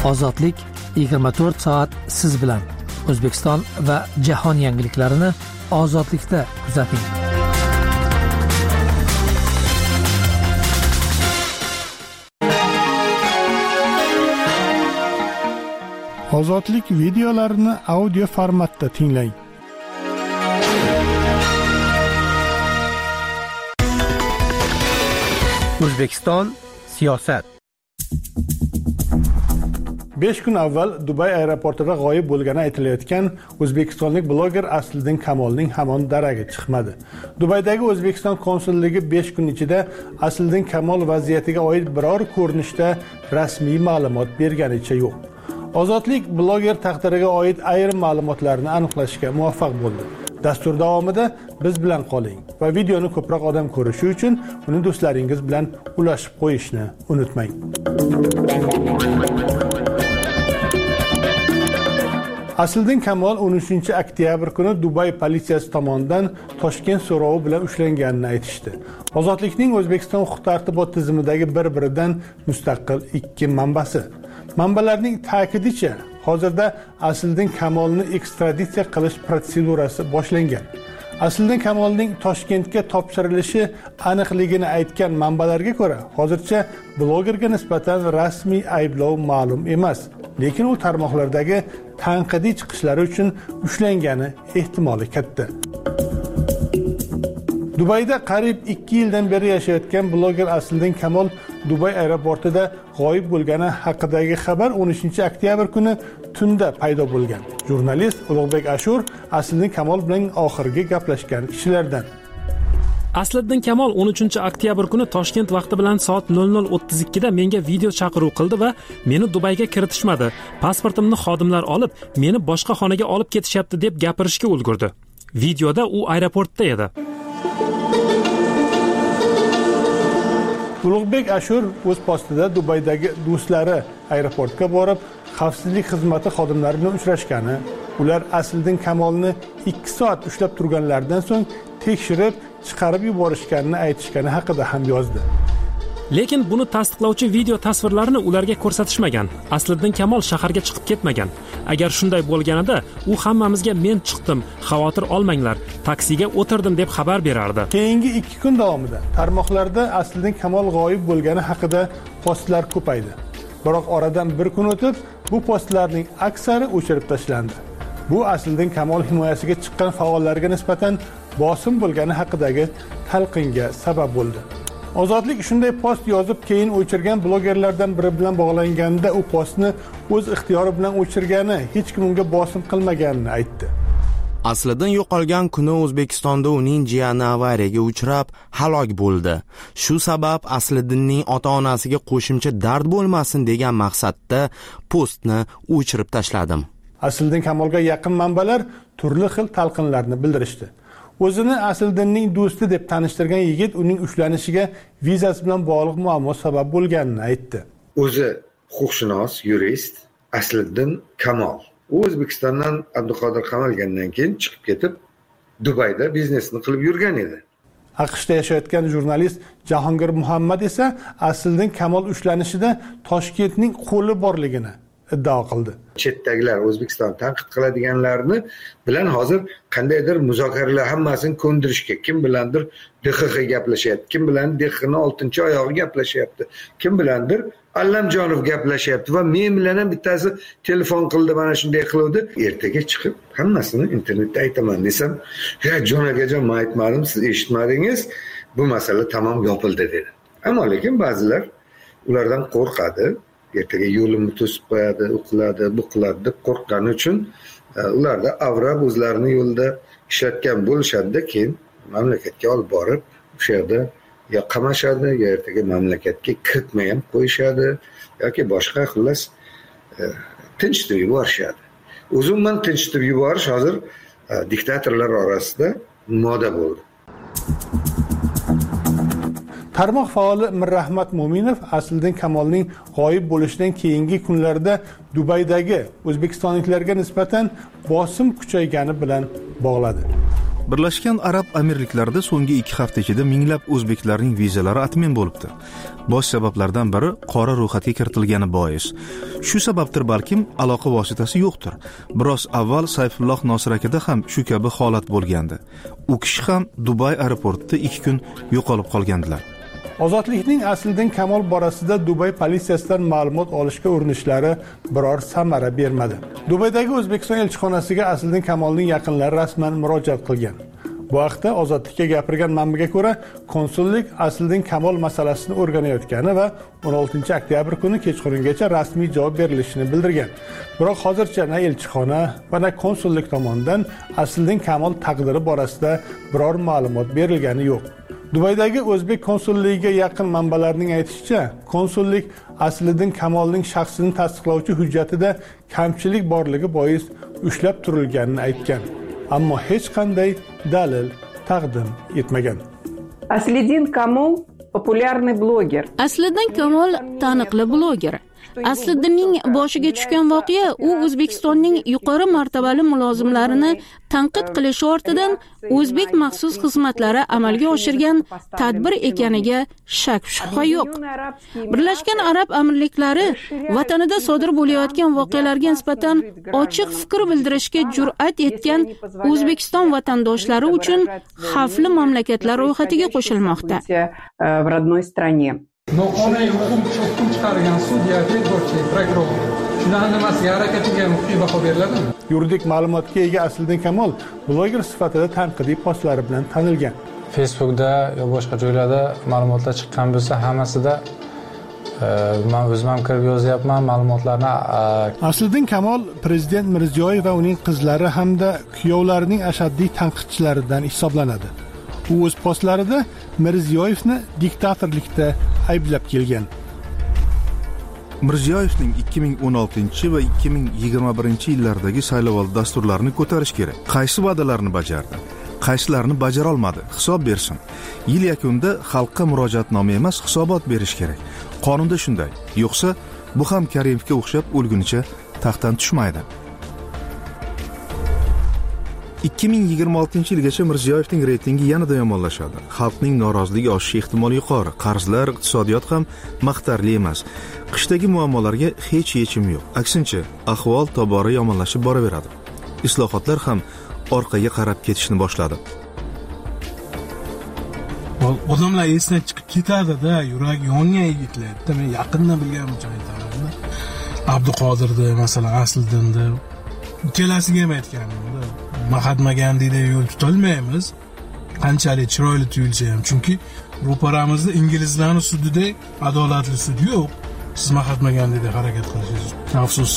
Ozodlik 24 soat siz bilan. O'zbekiston va jahon yangiliklarini ozodlikda kuzating. Ozodlik videolarini audio formatda tinglang. O'zbekiston siyosat. 5 kun avval Dubay aeroportida g'oyib bo'lgani aytilayotgan o'zbekistonlik bloger Asliddin Kamolning hamon daragi chiqmadi. Dubaydagi O'zbekiston konsulligi 5 kun ichida Asliddin Kamol vaziyatiga oid biror ko'rinishda rasmiy ma'lumot berganicha yo'q. Ozodlik bloger taqdiriga oid ayrim ma'lumotlarni aniqlashga muvaffaq bo'ldi. Dastur davomida biz bilan qoling va videoni ko'proq odam ko'rishi uchun uni do'stlaringiz bilan ulashib qo'yishni unutmang. Asliddin Kamol 13 oktyabr kuni Dubay politsiyasi tomonidan Toshkent so'rovi bilan ushlanganini aytishdi. Ozodlikning O'zbekiston huquq-tartibot tizimidagi bir-biridan mustaqil ikki manbasi. Manbalarning ta'kidicha, hozirda Asliddin Kamolni ekstraditsiya qilish protsedurasi boshlangan. Asliddin Kamolning Toshkentga topshirilishi aniqligini aytgan manbalarga ko'ra, hozircha blogerga nisbatan rasmiy ayblov ma'lum emas, lekin u tarmoqlardagi tanqidiy chiqishlari uchun ushlangani ehtimoli katta. Dubayda qariyb 2 yildan beri yashayotgan bloger Asliddin Kamol Dubay aeroportida g'oyib bo'lgani haqidagi xabar 13 oktyabr kuni tunda paydo bo'lgan. Jurnalist Ulug'bek Ashur Asliddin Kamol bilan oxirgi gaplashgan kishilardan. Asliddin Kamol 13 oktyabr kuni Toshkent vaqti bilan soat 00:32 da menga video chaqiruv qildi va meni Dubayga kiritishmadi. Pasportimni xodimlar olib, meni boshqa xonaga olib ketishyapti deb gapirishga ulgurdi. Videoda u aeroportda edi. Ulug'bek Ashur o'z postida Dubaydagi do'stlari aeroportga borib, xavfsizlik xizmati xodimlari bilan uchrashgani, ular Asliddin Kamolni 2 soat ushlab turganlaridan so'ng tekshirib, chiqarib yuborishganini aytishgani haqida ham yozdi. Lekin buni tasdiqlovchi video tasvirlarini ularga ko'rsatishmagan. Asliddin Kamol shaharga chiqib ketmagan. Agar shunday bo'lganida, u hammamizga men chiqdim, xavotir olmanglar, taksiga o'tirdim deb xabar berardi. Keyingi 2 kun davomida tarmoqlarda Asliddin Kamol g'oyib bo'lgani haqida postlar ko'paydi. Biroq oradan bir kun o'tib, bu postlarning aksari o'chirib tashlandi. Bu Asliddin Kamol himoyasiga chiqqan faollarga nisbatan bosim bo'lgani haqidagi talqinga sabab bo'ldi. Ozodlik shunday post yozib, keyin o'chirgan blogerlardan biri bilan bog'langanda u postni o'z ixtiyori bilan o'chirgani, hech kim unga bosim qilmaganini aytdi. Asliddin yo'qolgan kuni O'zbekistonda uning jiyani avariyaga uchrab halok bo'ldi. Shu sabab Asliddinning ota-onasiga qo'shimcha dard bo'lmasin degan maqsadda postni o'chirib tashladim. Asliddin Kamolga yaqin manbalar turli xil talqinlarni bildirishdi. O'zini Asliddinning do'sti deb tanishtirgan yigit uning ushlanishiga vizasi bilan bog'liq muammo sabab bo'lganini aytdi. O'zi huquqshunos, yurist Asliddin Kamol. U O'zbekistondan Abduqodir qamalgandan keyin chiqib ketib, Dubayda biznesini qilib yurgan edi. AQShda yashayotgan jurnalist Jahongir Muhammad esa Asliddin Kamol ushlanishida Toshkentning qo'li borligini iddao qildi. Chetdagilar O'zbekiston tanqid qiladiganlarni bilan hozir qandaydir muzokaralar hammasini ko'ndirishga, kim bilandir DXX gaplashyapti, kim bilan DXXning 6-oyog'i gaplashyapti, kim bilandir Allamjonov gaplashyapti va men bilan ham bittasi telefon qildi, mana shunday qiluvdi. Ertaga chiqib hammasini internetda aytaman desam, "Ya jon akajon, men aytmadim, siz eshitmadingiz, bu masala tamom yopildi" dedi. Ammo lekin ba'zilar ulardan qo'rqadi. Ertaga yo'limni to'sib qo'yadi, u qiladi, bu qiladi deb qo'rqqani uchun ularda avrab o'zlarini yo'lda ishlatgan bo'lishadi, keyin mamlakatga olib borib, o'sha yerda yo qamashadi, yo ertaga mamlakatga kiritmay ham qo'yishadi yoki boshqa xullas tinchtirib yuborishadi. O'zimman tinchtirib yuborish hozir diktatorlar orasida moda bo'ldi. Tarmoq faoli Mirrahmat Mo'minov Asliddin Kamolning g'oyib bo'lishidan keyingi kunlarda Dubaydagi o'zbekistonliklarga nisbatan bosim kuchaygani bilan bog'ladi. Birlashgan Arab Amirliklarida so'nggi 2 hafta ichida minglab o'zbeklarning vizalari atmen bo'libdi. Bosh sabablardan biri qora ro'yxatga kiritilgani bois. Shu sababdir balkim aloqa vositasi yo'qdir. Biroz avval Sayfulloh Nosir akada ham shu kabi holat bo'lgandi. U kishi ham Dubay aeroportida 2 kun yo'qolib qolgandilar. Ozodlikning Asliddin Kamol borasida Dubay politsiyasidan ma'lumot olishga urinishlari biror samara bermadi. Dubaydagi O'zbekiston elchixonasiga Asliddin Kamolning yaqinlari rasman murojaat qilgan. Bu haqda Ozodlikka gapirgan manbaga ko'ra, konsullik Asliddin Kamol masalasini o'rganayotgani va 16 oktyabr kuni kechqurungacha rasmiy javob berilishini bildirgan. Biroq hozircha na elchixona va na konsullik tomonidan Asliddin Kamol taqdiri borasida biror ma'lumot berilgani yo'q. Dubaydagi o'zbek konsulligiga yaqin manbalarning aytishicha, konsullik Asliddin Kamolning shaxsini tasdiqlovchi hujjatida kamchilik borligi bois ushlab turilganini aytgan. Ammo hech qanday dalil taqdim etmagan. Asliddin Kamol populyarniy bloger. Asliddin Kamol taniqli bloger. Asliddinning boshiga tushgan voqea u O'zbekistonning yuqori martabali mulozimlarini tanqid qilishi ortidan o'zbek maxsus xizmatlari amalga oshirgan tadbir ekaniga shak-shubha yo'q. Birlashgan Arab Amirliklari vatanida sodir bo'layotgan voqealarga nisbatan ochiq fikr bildirishga jur'at etgan O'zbekiston vatandoshlari uchun xavfli mamlakatlar ro'yxatiga qo'shilmoqda. Но qonuniy hukm chiqargan sudya tergovchi prokuror shunaqa nimasiga harakatiga huquqiy baho beriladimi? Yuridik ma'lumotga ega Asliddin Kamol bloger sifatida tanqidiy postlari bilan tanilgan. Facebookda yoki boshqa joylarda ma'lumotlar chiqqan bo'lsa, hammasida men o'zim ham kirib yozyapman ma'lumotlarni. Asliddin Kamol prezident Mirziyoyev va uning qizlari hamda kuyovlarining ashaddiy tanqidchilaridan hisoblanadi. U o'z postlarida Mirziyoyevni diktatorlikda ayblab kelgan. Mirziyoyevning 2016 va 2021 yillardagi saylovoldi dasturlarini ko'tarish kerak. Qaysi va'dalarni bajardi? Qaysilarini bajara olmadi? Hisob bersin. Yil yakunida xalqqa murojaatnoma emas, hisobot berish kerak. Qonunda shunday. Yo'qsa, bu ham Karimovga o'xshab o'lgunicha taxtdan tushmaydi. 2026 yilgacha Mirziyoyevning reytingi yanada yomonlashadi. Xalqning noroziligi oshishi ehtimoli yuqori. Qarzlar, iqtisodiyot ham maqtarli emas. Qishdagi muammolarga hech yechim yo'q. Aksincha, ahvol tobora yomonlashib boraveradi. Islohotlar ham orqaga qarab ketishni boshladi. Odamlar esdan chiqib ketadi-da, yurak yongan yigitlar. Men yaqindan bilganim uchun aytaman. Abduqodirni, masalan, Asliddinni kelasiga ham aytganman-da. Mahatma Gandhi'da yo'l tutolmaymiz. Qanchalik chiroyli tuyulsa ham, chunki ro'paramizda inglizlarning sudida adolatli sud yo'q. Siz Mahatma Gandhi'da harakat qilishingiz afsus.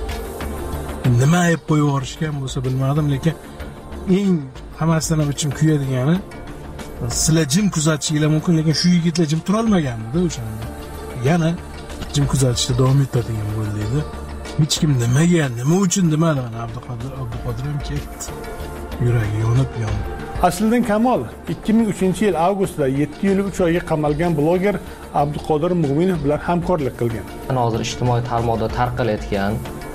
Nima ayb qo'yib yuborishgan bo'lsa bilmadim, lekin eng hammasidan ham ichim kuyadigani sizlar jim kuzatishingiz mumkin, lekin shu yigitlar jim tura olmaganda o'shanda. Yana jim kuzatishda davom etadigan bo'ldi. Hech kim nima uchun demadi. Mana Abduqodir ham ketdi. Yuragi yonib. Asliddin Kamol 2003 yil avgustda 7 yil 3 oyga qamalgan bloger Abduqodir Mo'minov bilan hamkorlik qilgan. Hozir ijtimoiy tarmoqda tarqalayotgan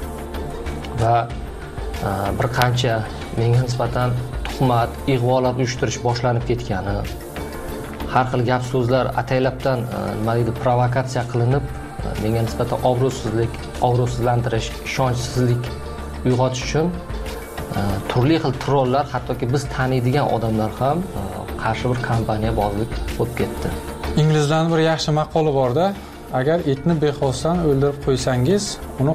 va bir qancha menga nisbatan tuhmat, ig'volar uyushtirish boshlanib ketgani, har xil gap so'zlar ataylabdan nima deydi, provokatsiya qilinib, menga nisbatan obro'sizlantirish, ishonchsizlik uyg'otish uchun turli xil trollar, hattoki biz taniydigan odamlar ham qarshi bir kampaniya bozlik bo'lib ketdi. Inglizlarning bir yaxshi maqoli bor-da, agar itni bexosdan o'ldirib qo'ysangiz, uni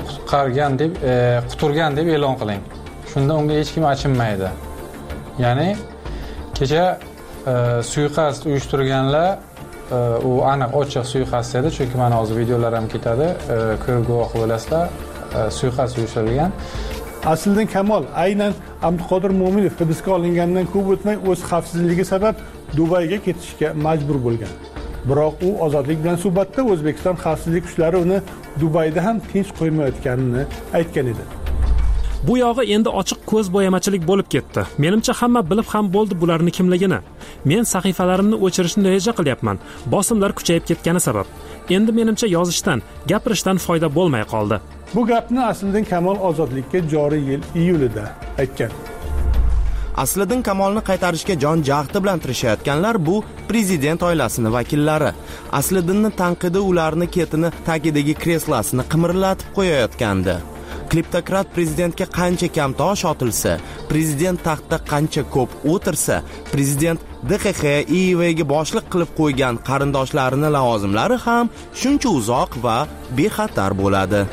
quturgan deb e'lon qiling. Shunda unga hech kim achinmaydi. Ya'ni kecha suiqasd uyushtirganlar u aniq ochiq suiqasd edi, chunki mana hozir videolar ham ketadi, ko'rib guvoh bo'lasizlar, suiqasd uyushtirilgan. Asliddin Kamol aynan Abduqodir Mo'minov hibsga olingandan ko'p o'tmay o'z xavfsizligi sabab Dubayga ketishga majbur bo'lgan. Biroq u Ozodlik bilan suhbatda O'zbekiston xavfsizlik kuchlari uni Dubayda ham tinch qo'ymayotganini aytgan edi. Bu yog'i endi ochiq ko'z bo'yamachilik bo'lib ketdi. Menimcha hamma bilib ham bo'ldi bularni kimligini. Men sahifalarimni o'chirishni reja qilyapman. Bosimlar kuchayib ketgani sabab. Endi menimcha yozishdan, gapirishdan foyda bo'lmay qoldi. Bu gapni Asliddin Kamol Ozodlikka joriy yil iyulida aytgan. Asliddin Kamolni qaytarishga jon jahdi bilan tirishayotganlar bu prezident oilasini vakillari. Asliddinni tanqidi ularni ketini tagidagi kreslasini qimirlatib qo'yayotgandi. Kleptokrat prezidentga qancha kam tosh otilsa, prezident taxtda qancha ko'p o'tirsa, prezident DXX IIVga boshliq qilib qo'ygan qarindoshlarini lavozimlari ham shuncha uzoq va bexatar bo'ladi.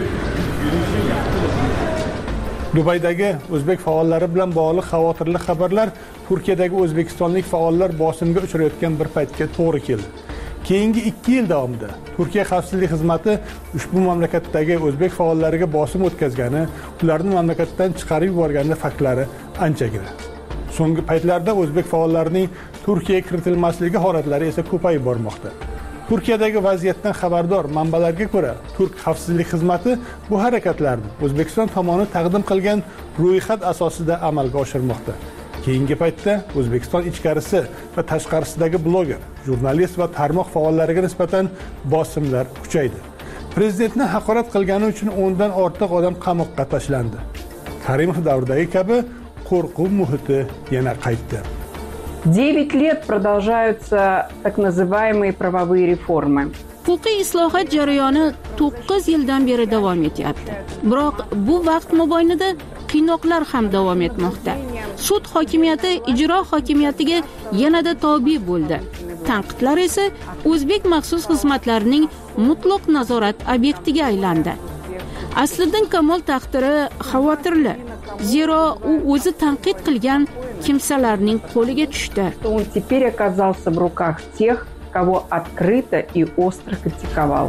Dubaydagi o'zbek faollari bilan bog'liq xavotirli xabarlar Turkiyadagi o'zbekistonlik faollar bosimga uchrayotgan bir paytga to'g'ri keldi. Keyingi 2 yil davomida Turkiya xavfsizlik xizmati ushbu mamlakatdagi o'zbek faollariga bosim o'tkazgani, ularni mamlakatdan chiqarib yuborgani faktlari anchagina. So'nggi paytlarda o'zbek faollarining Turkiyaga kiritilmasligi holatlari esa ko'payib bormoqda. Turkiyadagi vaziyatdan xabardor manbalarga ko'ra, Turk xavfsizlik xizmati bu harakatlarni O'zbekiston tomoni taqdim qilgan ro'yxat asosida amalga oshirmoqda. Keyingi paytda O'zbekiston ichkarisi va tashqarisidagi bloger, jurnalist va tarmoq faollariga nisbatan bosimlar kuchaydi. Prezidentni haqorat qilgani uchun 10 dan ortiq odam qamoqqa tashlandi. Karimov davridagi kabi qo'rquv muhiti yana qaytdi. 9 лет продолжаются так называемые правовые реформы. Huquqiy islohot jarayoni 9 yildan beri davom etyapti. Biroq bu vaqt mobaynida qiynoqlar ham davom etmoqda. Sud hokimiyati ijro hokimiyatiga yanada tobe bo'ldi. Tanqidlar esa o'zbek maxsus xizmatlarining mutlaq nazorat obyektiga aylandi. Asliddin Kamol taqdiri xavotirli. Zero u o'zi tanqid qilgan kimsalarning qo'liga tushdi. Он теперь оказался в руках тех, кого открыто и остро критиковал.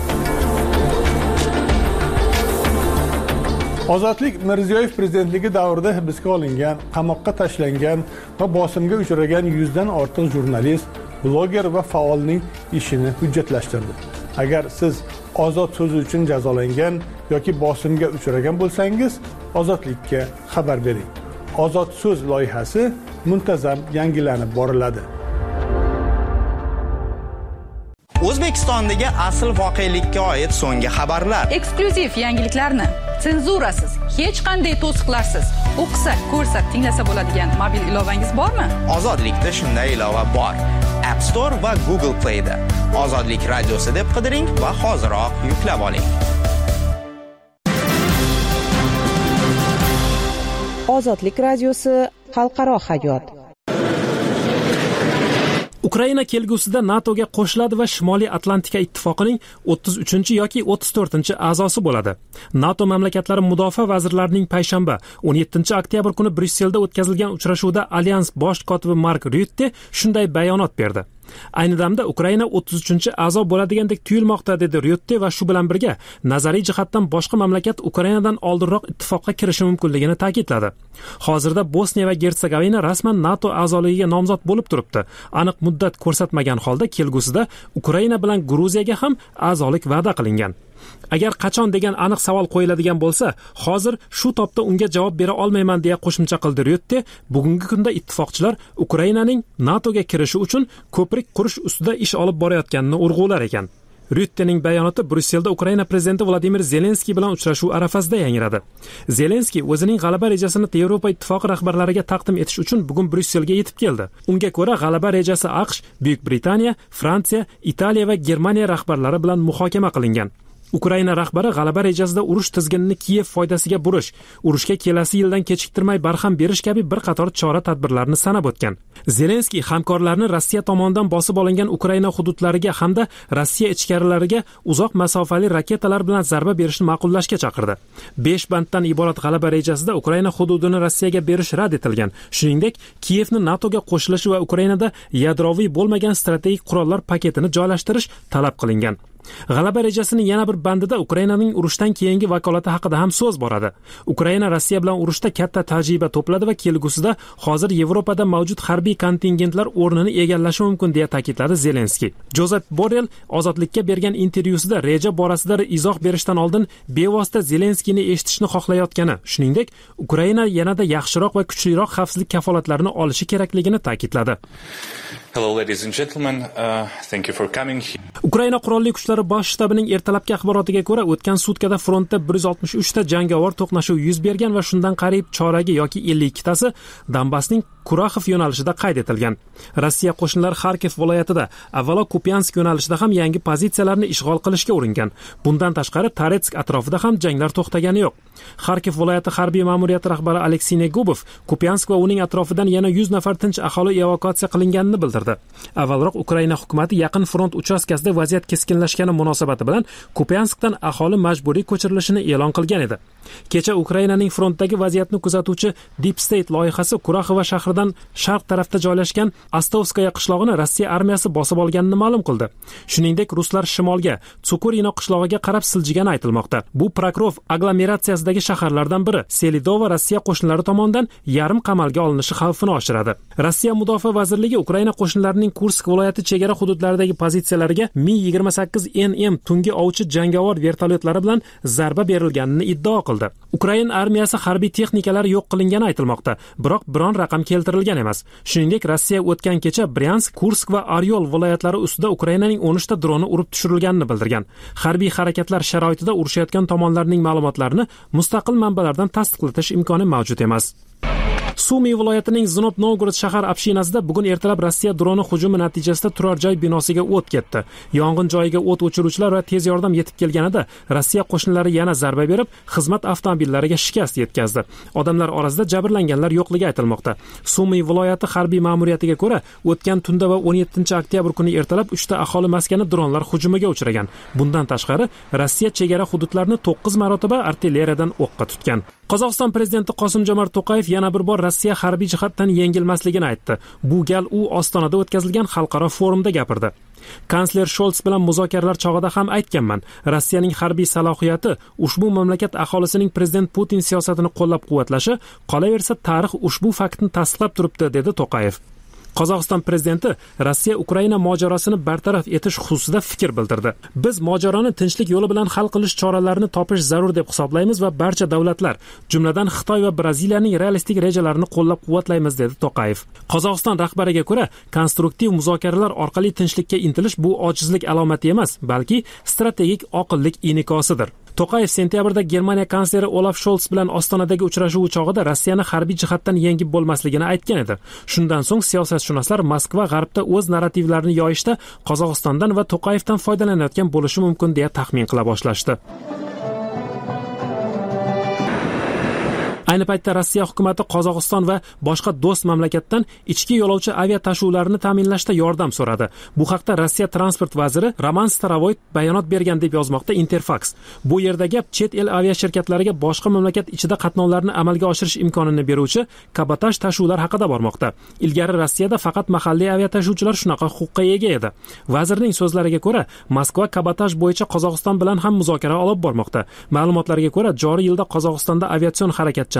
Ozodlik Mirziyoyev prezidentligi davrida hibsga olingan, qamoqqa tashlangan va bosimga uchragan 100 dan ortiq jurnalist, bloger va faolning ishini hujjatlashtirdi. Agar siz ozod so'zi uchun jazolangan yoki bosimga uchragan bo'lsangiz, Ozodlikka xabar bering. Ozod so'z loyihasi muntazam yangilanib boriladi. O'zbekistondagi asl voqelikka oid so'nggi xabarlar. Eksklyuziv yangiliklarni senzurasiz, hech qanday to'siqlarsiz o'qisa, ko'rsa, tinglasa bo'ladigan mobil ilovangiz bormi? Ozodlikda shunday ilova bor. App Store va Google Play da. Ozodlik radiosi deb qidiring va hoziroq yuklab oling. Ozodlik radiosi xalqaro hayot. Ukraina kelgusida NATOga qo'shiladi va Shimoliy Atlantika ittifoqining 33 yoki 34 a'zosi bo'ladi. NATO mamlakatlari mudofaa vazirlarining payshanba 17 oktyabr kuni Bryusselda o'tkazilgan uchrashuvda Alyans bosh kotibi Mark Rutte shunday bayonot berdi. Ayni damda Ukraina 33 a'zo bo'ladigandek tuyulmoqda, dedi Rutte va shu bilan birga nazariy jihatdan boshqa mamlakat Ukrainadan oldinroq ittifoqqa kirishi mumkinligini ta'kidladi. Hozirda Bosniya va Gersegovina rasman NATO a'zoligiga nomzod bo'lib turibdi. Aniq muddat ko'rsatmagan holda kelgusida Ukraina bilan Gruziyaga ham a'zolik va'da qilingan. Agar qachon degan aniq savol qo'yiladigan bo'lsa, hozir shu topda unga javob bera olmayman deya qo'shimcha qildi Rutte. Bugungi kunda ittifoqchilar Ukrainaning NATOga kirishi uchun ko'prik qurish ustida ish olib borayotganini urg'ular ekan. Ruttening bayonoti Bryusselda Ukraina prezidenti Vladimir Zelenskiy bilan uchrashuv arafasida yangradi. Zelenskiy o'zining g'alaba rejasini Yevropa ittifoqi rahbarlariga taqdim etish uchun bugun Bryusselga yetib keldi. Unga ko'ra, g'alaba rejasi AQSh, Buyuk Britaniya, Fransiya, Italiya va Germaniya rahbarlari bilan muhokama qilingan. Ukraina rahbari g'alaba rejasida urush tizginini Kiyev foydasiga burish, urushga kelasi yildan kechiktirmay barham berish kabi bir qator chora-tadbirlarni sanab o'tgan. Zelenskiy hamkorlarni Rossiya tomonidan bosib olingan Ukraina hududlariga hamda Rossiya ichkarilariga uzoq masofali raketalar bilan zarba berishni ma'qullashga chaqirdi. 5 banddan iborat g'alaba rejasida Ukraina hududini Rossiyaga berish rad etilgan. Shuningdek, Kiyevni NATOga qo'shilishi va Ukrainada yadroviy bo'lmagan strategik qurollar paketini joylashtirish talab qilingan. G'alaba rejasining yana bir bandida Ukrainaning urushdan keyingi vakolati haqida ham so'z boradi. Ukraina Rossiya bilan urushda katta tajriba to'pladi va kelgusida hozir Yevropada mavjud harbiy kontingentlar o'rnini egallashi mumkin deya ta'kidladi Zelenskiy. Jozef Borrell ozodlikka bergan intervyusida reja borasida izoh berishdan oldin bevosita Zelenskiyni eshitishni xohlayotgani, shuningdek, Ukraina yanada yaxshiroq va kuchliroq xavfsizlik kafolatlarini olishi kerakligini ta'kidladi. Hello ladies and gentlemen, thank you for coming. Ukraina qurolli kuchlari kuchlari bosh shtabining ertalabki axborotiga ko'ra, o'tgan sutkada frontda 163 ta jangovar to'qnashuv yuz bergan va shundan qariyb choragi yoki 52 tasi Donbassning Kuraxov yo'nalishida qayd etilgan. Rossiya qo'shinlari Xarkov viloyatida, avvalo Kupiansk yo'nalishida ham yangi pozitsiyalarni ishg'ol qilishga uringan. Bundan tashqari Toretsk atrofida ham janglar to'xtagani yo'q. Xarkov viloyati harbiy ma'muriyati rahbari Aleksey Negubov Kupiansk va uning atrofidan yana 100 nafar tinch aholi evakuatsiya qilinganini bildirdi. Avvalroq Ukraina hukumatı yaqin front uchastkasida vaziyat keskinlashgani munosabati bilan Kupianskdan aholi majburiy ko'chirilishini e'lon qilgan edi. Kecha Ukrainaning frontdagi vaziyatni kuzatuvchi Deep State loyihasi Kuraxova shahridan sharq tarafda joylashgan Astovskaya qishlog'ini Rossiya armiyasi bosib olganini ma'lum qildi. Shuningdek, ruslar shimolga, Tsukurino qishlog'iga qarab siljigani aytilmoqda. Bu Prokrov aglomeratsiyasidagi shaharlardan biri. Selidova Rossiya qo'shinlari tomonidan yarim qamalga olinishi xavfini oshiradi. Rossiya mudofaa vazirligi Ukraina qo'shinlarining Kursk viloyati chegara hududlaridagi pozitsiyalariga Mi-28NM tungi ovchi jangovar vertolyotlari bilan zarba berilganini iddao qildi. Ukraina armiyasi harbiy texnikalari yo'q qilingani aytilmoqda, biroq biron raqam keltirilgan emas. Shuningdek, Rossiya o'tgan kecha Bryansk, Kursk va Oryol viloyatlari ustida Ukrainaning 13 ta droni urib tushirilganini bildirgan. Harbiy harakatlar sharoitida urushayotgan tomonlarning ma'lumotlarini mustaqil manbalardan tasdiqlatish imkoni mavjud emas. Sumy viloyatining Znop Novgorod shahar общинasida bugun ertalab Rossiya droni hujumi natijasida turar joy binosiga o't ketdi. Yong'in joyiga o't o'chiruvchilar va tez yordam yetib kelganida Rossiya qo'shinlari yana zarba berib, xizmat avtomobillariga shikast yetkazdi. Odamlar orasida jabrlanganlar yo'qligi aytilmoqda. Sumy viloyati harbiy ma'muriyatiga ko'ra, o'tgan tunda va 17-oktyabr kuni ertalab 3 ta aholi maskani dronlar hujumiga uchragan. Bundan tashqari, Rossiya chegara hududlarini 9 marotaba artilleriyadan o'qqa tutgan. Qozog'iston prezidenti Qosim-Jomart To'qayev yana bir bor Rossiya harbiy jihatdan yengilmasligini aytdi. Bu gal u Ostonada o'tkazilgan xalqaro forumda gapirdi. Kansler Scholz bilan muzokaralar chog'ida ham aytganman. Rossiyaning harbiy salohiyati ushbu mamlakat aholisining prezident Putin siyosatini qo'llab-quvvatlashi, qolaversa tarix ushbu faktni tasdiqlab turibdi, dedi To'qayev. Qozog'iston prezidenti Rossiya Ukraina mojarosini bartaraf etish xususida fikr bildirdi. Biz mojaroni tinchlik yo'li bilan hal qilish choralarini topish zarur deb hisoblaymiz va barcha davlatlar, jumladan Xitoy va Braziliyaning realistik rejalarini qo'llab-quvvatlaymiz, dedi To'qayev. Qozog'iston rahbariga ko'ra, konstruktiv muzokaralar orqali tinchlikka intilish bu ojizlik alomati emas, balki strategik oqillik inikosidir. To'qayev sentabrda Germaniya kansleri Olaf Scholz bilan Ostonadagi uchrashuv chog'ida Rossiyani harbiy jihatdan yengib bo'lmasligini aytgan edi. Shundan so'ng siyosatshunoslar Moskva g'arbda o'z narrativlarini yoyishda Qozog'istondan va To'qayevdan foydalanayotgan bo'lishi mumkin deya taxmin qila boshlashdi. Ayni paytda Rossiya hukumatı Qozog'iston va boshqa do'st mamlakatdan ichki yo'lovchi avia tashuvlarini ta'minlashda yordam so'radi. Bu haqda Rossiya transport vaziri Roman Starovoy bayonot bergan deb yozmoqda Interfax. Bu yerda gap chet el avia shirkatlariga boshqa mamlakat ichida qatnovlarni amalga oshirish imkonini beruvchi kabotaj tashuvlar haqida bormoqda. Ilgari Rossiyada faqat mahalliy avia tashuvchilar shunaqa huquqqa ega edi. Vazirning so'zlariga ko'ra, Moskva kabotaj bo'yicha Qozog'iston bilan ham muzokara olib bormoqda. Ma'lumotlarga ko'ra, joriy yilda Qozog'istonda aviatsion harakatchanlik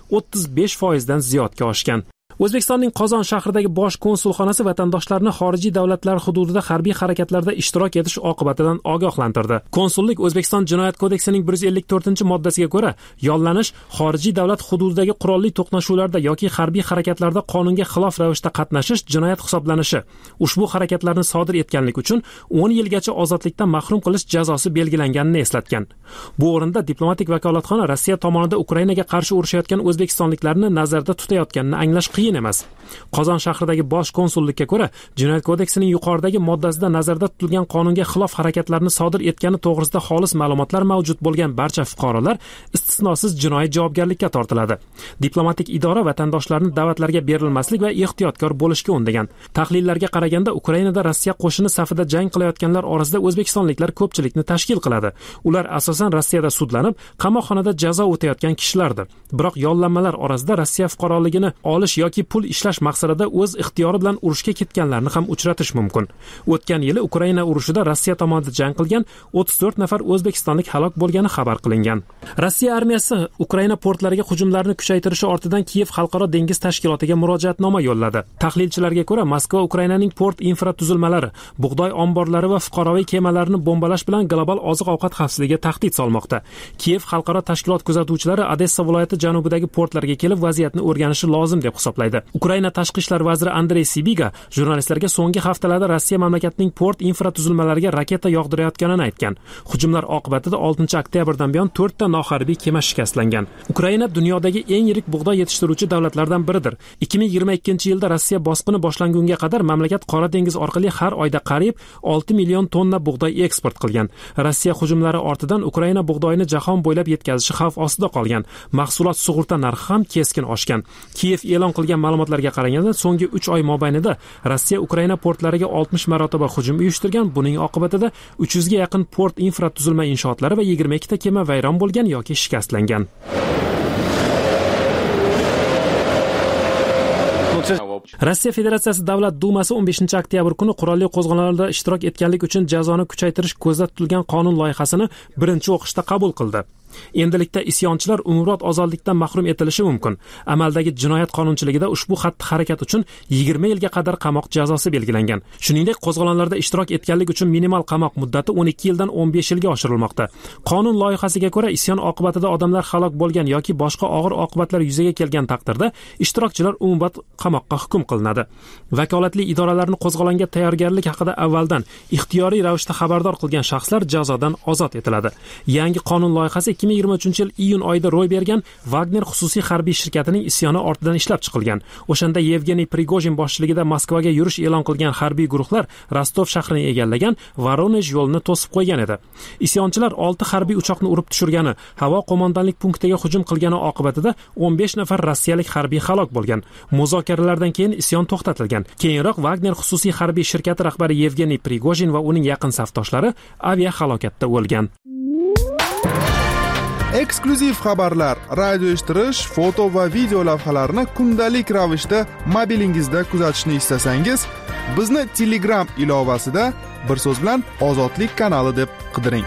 35% dan ziyodga oshgan. O'zbekistonning Qozon shahridagi bosh konsulxonasi vatandoshlarni xorijiy davlatlar hududida harbiy harakatlarda ishtirok etish oqibatidan ogohlantirdi. Konsullik O'zbekiston Jinoyat kodeksining 154-moddasiga ko'ra, yollanish xorijiy davlat hududidagi qurolli to'qnashuvlarda yoki harbiy harakatlarda qonunga xilof ravishda qatnashish jinoyat hisoblanishi. Ushbu harakatlarni sodir etganlik uchun 10 yilgacha ozodlikdan mahrum qilish jazosi belgilanganini eslatgan. Bu o'rinda diplomatik vakolatxona Rossiya tomonidan Ukrainaga qarshi urushayotgan o'zbekistonliklarni nazarda tutayotganini anglash qiyin emas. Qozon shahridagi bosh konsullikka ko'ra, Jinoyat kodeksining yuqoridagi moddasida nazarda tutilgan qonunga xilof harakatlarni sodir etgani to'g'risida xolis ma'lumotlar mavjud bo'lgan barcha fuqarolar istisnosiz jinoiy javobgarlikka tortiladi. Diplomatik idora vatandoshlarni da'vatlarga berilmaslik va ehtiyotkor bo'lishga undagan. Tahlillarga qaraganda, Ukrainada Rossiya qo'shini safida jang qilayotganlar orasida o'zbekistonliklar ko'pchilikni tashkil qiladi. Ular asosan Rossiyada sudlanib, qamoqxonada jazo o'tayotgan kishilardir. Biroq yollanmalar orasida Rossiya fuqaroligini olish yoki pul ishlash maqsadida o'z ixtiyori bilan urushga ketganlarni ham uchratish mumkin. O'tgan yili Ukraina urushida Rossiya tomonidan jang qilgan 34 nafar o'zbekistonlik halok bo'lgani xabar qilingan. Rossiya armiyasi Ukraina portlariga hujumlarni kuchaytirishi ortidan Kiyev xalqaro dengiz tashkilotiga murojaatnoma yo'lladi. Tahlilchilarga ko'ra, Moskva Ukrainaning port infratuzilmalari, bug'doy omborlari va fuqaroviy kemalarini bombalash bilan global oziq-ovqat xavfsizligiga tahdid solmoqda. Kiyev xalqaro tashkilot kuzatuvchilari Odessa viloyati janubidagi portlarga kelib vaziyatni o'rganishi lozim deb hisoblamoqda. hisoblaydi. Ukraina tashqi ishlar vaziri Andrey Sibiga jurnalistlarga so'nggi haftalarda Rossiya mamlakatining port infratuzilmalariga raketa yog'dirayotganini aytgan. Hujumlar oqibatida 6-oktyabrdan buyon 4 ta noharbiy kema shikastlangan. Ukraina dunyodagi eng yirik bug'doy yetishtiruvchi davlatlardan biridir. 2022-yilda Rossiya bosqini boshlangunga qadar mamlakat Qora dengiz orqali har oyda qariyb 6 million tonna bug'doy eksport qilgan. Rossiya hujumlari ortidan Ukraina bug'doyini jahon bo'ylab yetkazishi xavf ostida qolgan. Mahsulot sug'urta narxi ham keskin oshgan. Kiyev e'lon qilgan ma'lumotlarga qaraganda, so'nggi 3 oy mobaynida Rossiya Ukraina portlariga 60 marotaba hujum uyushtirgan. Buning oqibatida 300 ga yaqin port infratuzilma inshootlari va 22 ta kema vayron bo'lgan yoki shikastlangan. Rossiya Federatsiyasi Davlat Dumasi 15-oktyabr kuni qurolli qo'zg'olonlarda ishtirok etganlik uchun jazoni kuchaytirish ko'zda tutilgan qonun loyihasini birinchi o'qishda qabul qildi. Endilikda isyonchilar umrbod ozodlikdan mahrum etilishi mumkin. Amaldagi jinoyat qonunchiligida ushbu xatti-harakat uchun 20 yilga qadar qamoq jazosi belgilangan. Shuningdek, qo'zg'olonlarda ishtirok etganlik uchun minimal qamoq muddati 12 yildan 15 yilga oshirilmoqda. Qonun loyihasiga ko'ra, isyon oqibatida odamlar halok bo'lgan yoki boshqa og'ir oqibatlar yuzaga kelgan taqdirda ishtirokchilar umrbod qamoqqa hukm qilinadi. Vakolatli idoralarni qo'zg'olonga tayyorgarlik haqida avvaldan ixtiyoriy ravishda xabardor qilgan shaxslar jazodan ozod etiladi. Yangi qonun loyihasi 2023-yil iyun oyida ro'y bergan Wagner xususiy harbiy shirkatining isyoni ortidan ishlab chiqilgan. O'shanda Yevgeniy Prigojin boshchiligida Moskvaga yurish e'lon qilgan harbiy guruhlar Rostov shahrini egallagan Voronej yo'lini to'sib qo'ygan edi. Isyonchilar 6 harbiy uchoqni urib tushirgani, havo qo'mondonlik punktiga hujum qilgani oqibatida 15 nafar rossiyalik harbiy halok bo'lgan. Muzokaralardan keyin isyon to'xtatilgan. Keyinroq Wagner xususiy harbiy shirkati rahbari Yevgeniy Prigojin va uning yaqin safdoshlari aviahalokatda o'lgan. Eksklyuziv xabarlar, radio eshittirish, foto va video lavhalarni kundalik ravishda mobilingizda kuzatishni istasangiz, bizni Telegram ilovasida bir so'z bilan Ozodlik kanali deb qidiring.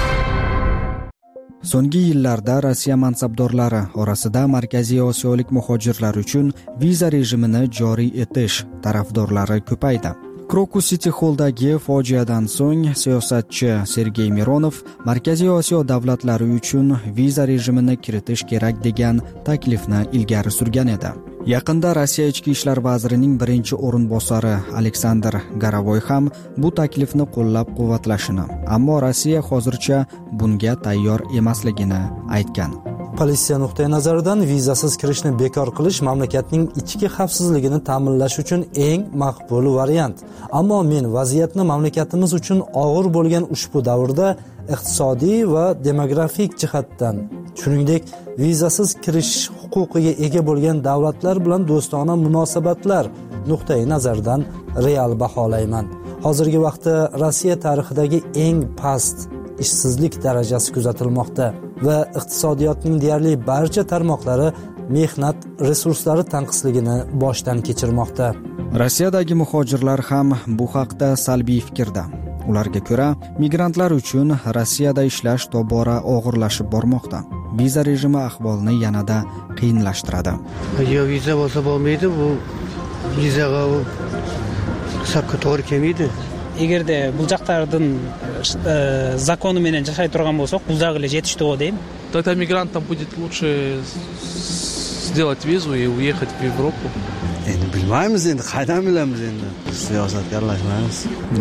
So'nggi yillarda Rossiya mansabdorlari orasida Markaziy Osiyolik muhojirlar uchun viza rejimini joriy etish tarafdorlari ko'paydi. Krokus City Hall'dagi fojiadan so'ng siyosatchi Sergey Mironov Markaziy Osiyo davlatlari uchun viza rejimini kiritish kerak degan taklifni ilgari surgan edi. Yaqinda Rossiya ichki ishlar vazirining birinchi o'rinbosari Aleksandr Garavoy ham bu taklifni qo'llab-quvvatlashini, ammo Rossiya hozircha bunga tayyor emasligini aytgan. Politsiya nuqtai nazaridan vizasiz kirishni bekor qilish mamlakatning ichki xavfsizligini ta'minlash uchun eng maqbul variant. Ammo men vaziyatni mamlakatimiz uchun og'ir bo'lgan ushbu davrda iqtisodiy va demografik jihatdan, shuningdek vizasiz kirish huquqiga ega bo'lgan davlatlar bilan do'stona munosabatlar nuqtai nazaridan real baholayman. Hozirgi vaqtda Rossiya tarixidagi eng past ishsizlik darajasi kuzatilmoqda va iqtisodiyotning deyarli barcha tarmoqlari mehnat resurslari tanqisligini boshdan kechirmoqda. Rossiyadagi muhojirlar ham bu haqda salbiy fikrda. Ularga ko'ra, migrantlar uchun Rossiyada ishlash tobora og'irlashib bormoqda. Viza rejimi ahvolni yanada qiyinlashtiradi. Yo viza bo'lsa bo'lmaydi, bu vizaga hisobga to'g'ri kelmaydi. Agarda bu yoqlardan zakoni bilan yashay turgan bo'lsak, bu yoqlarga yetishdi deyim. Тогда мигрантам будет лучше сделать визу и уехать в Европу. Endi bilmaymiz, endi qaydan bilamiz, endi siyosatga aralashmaymiz.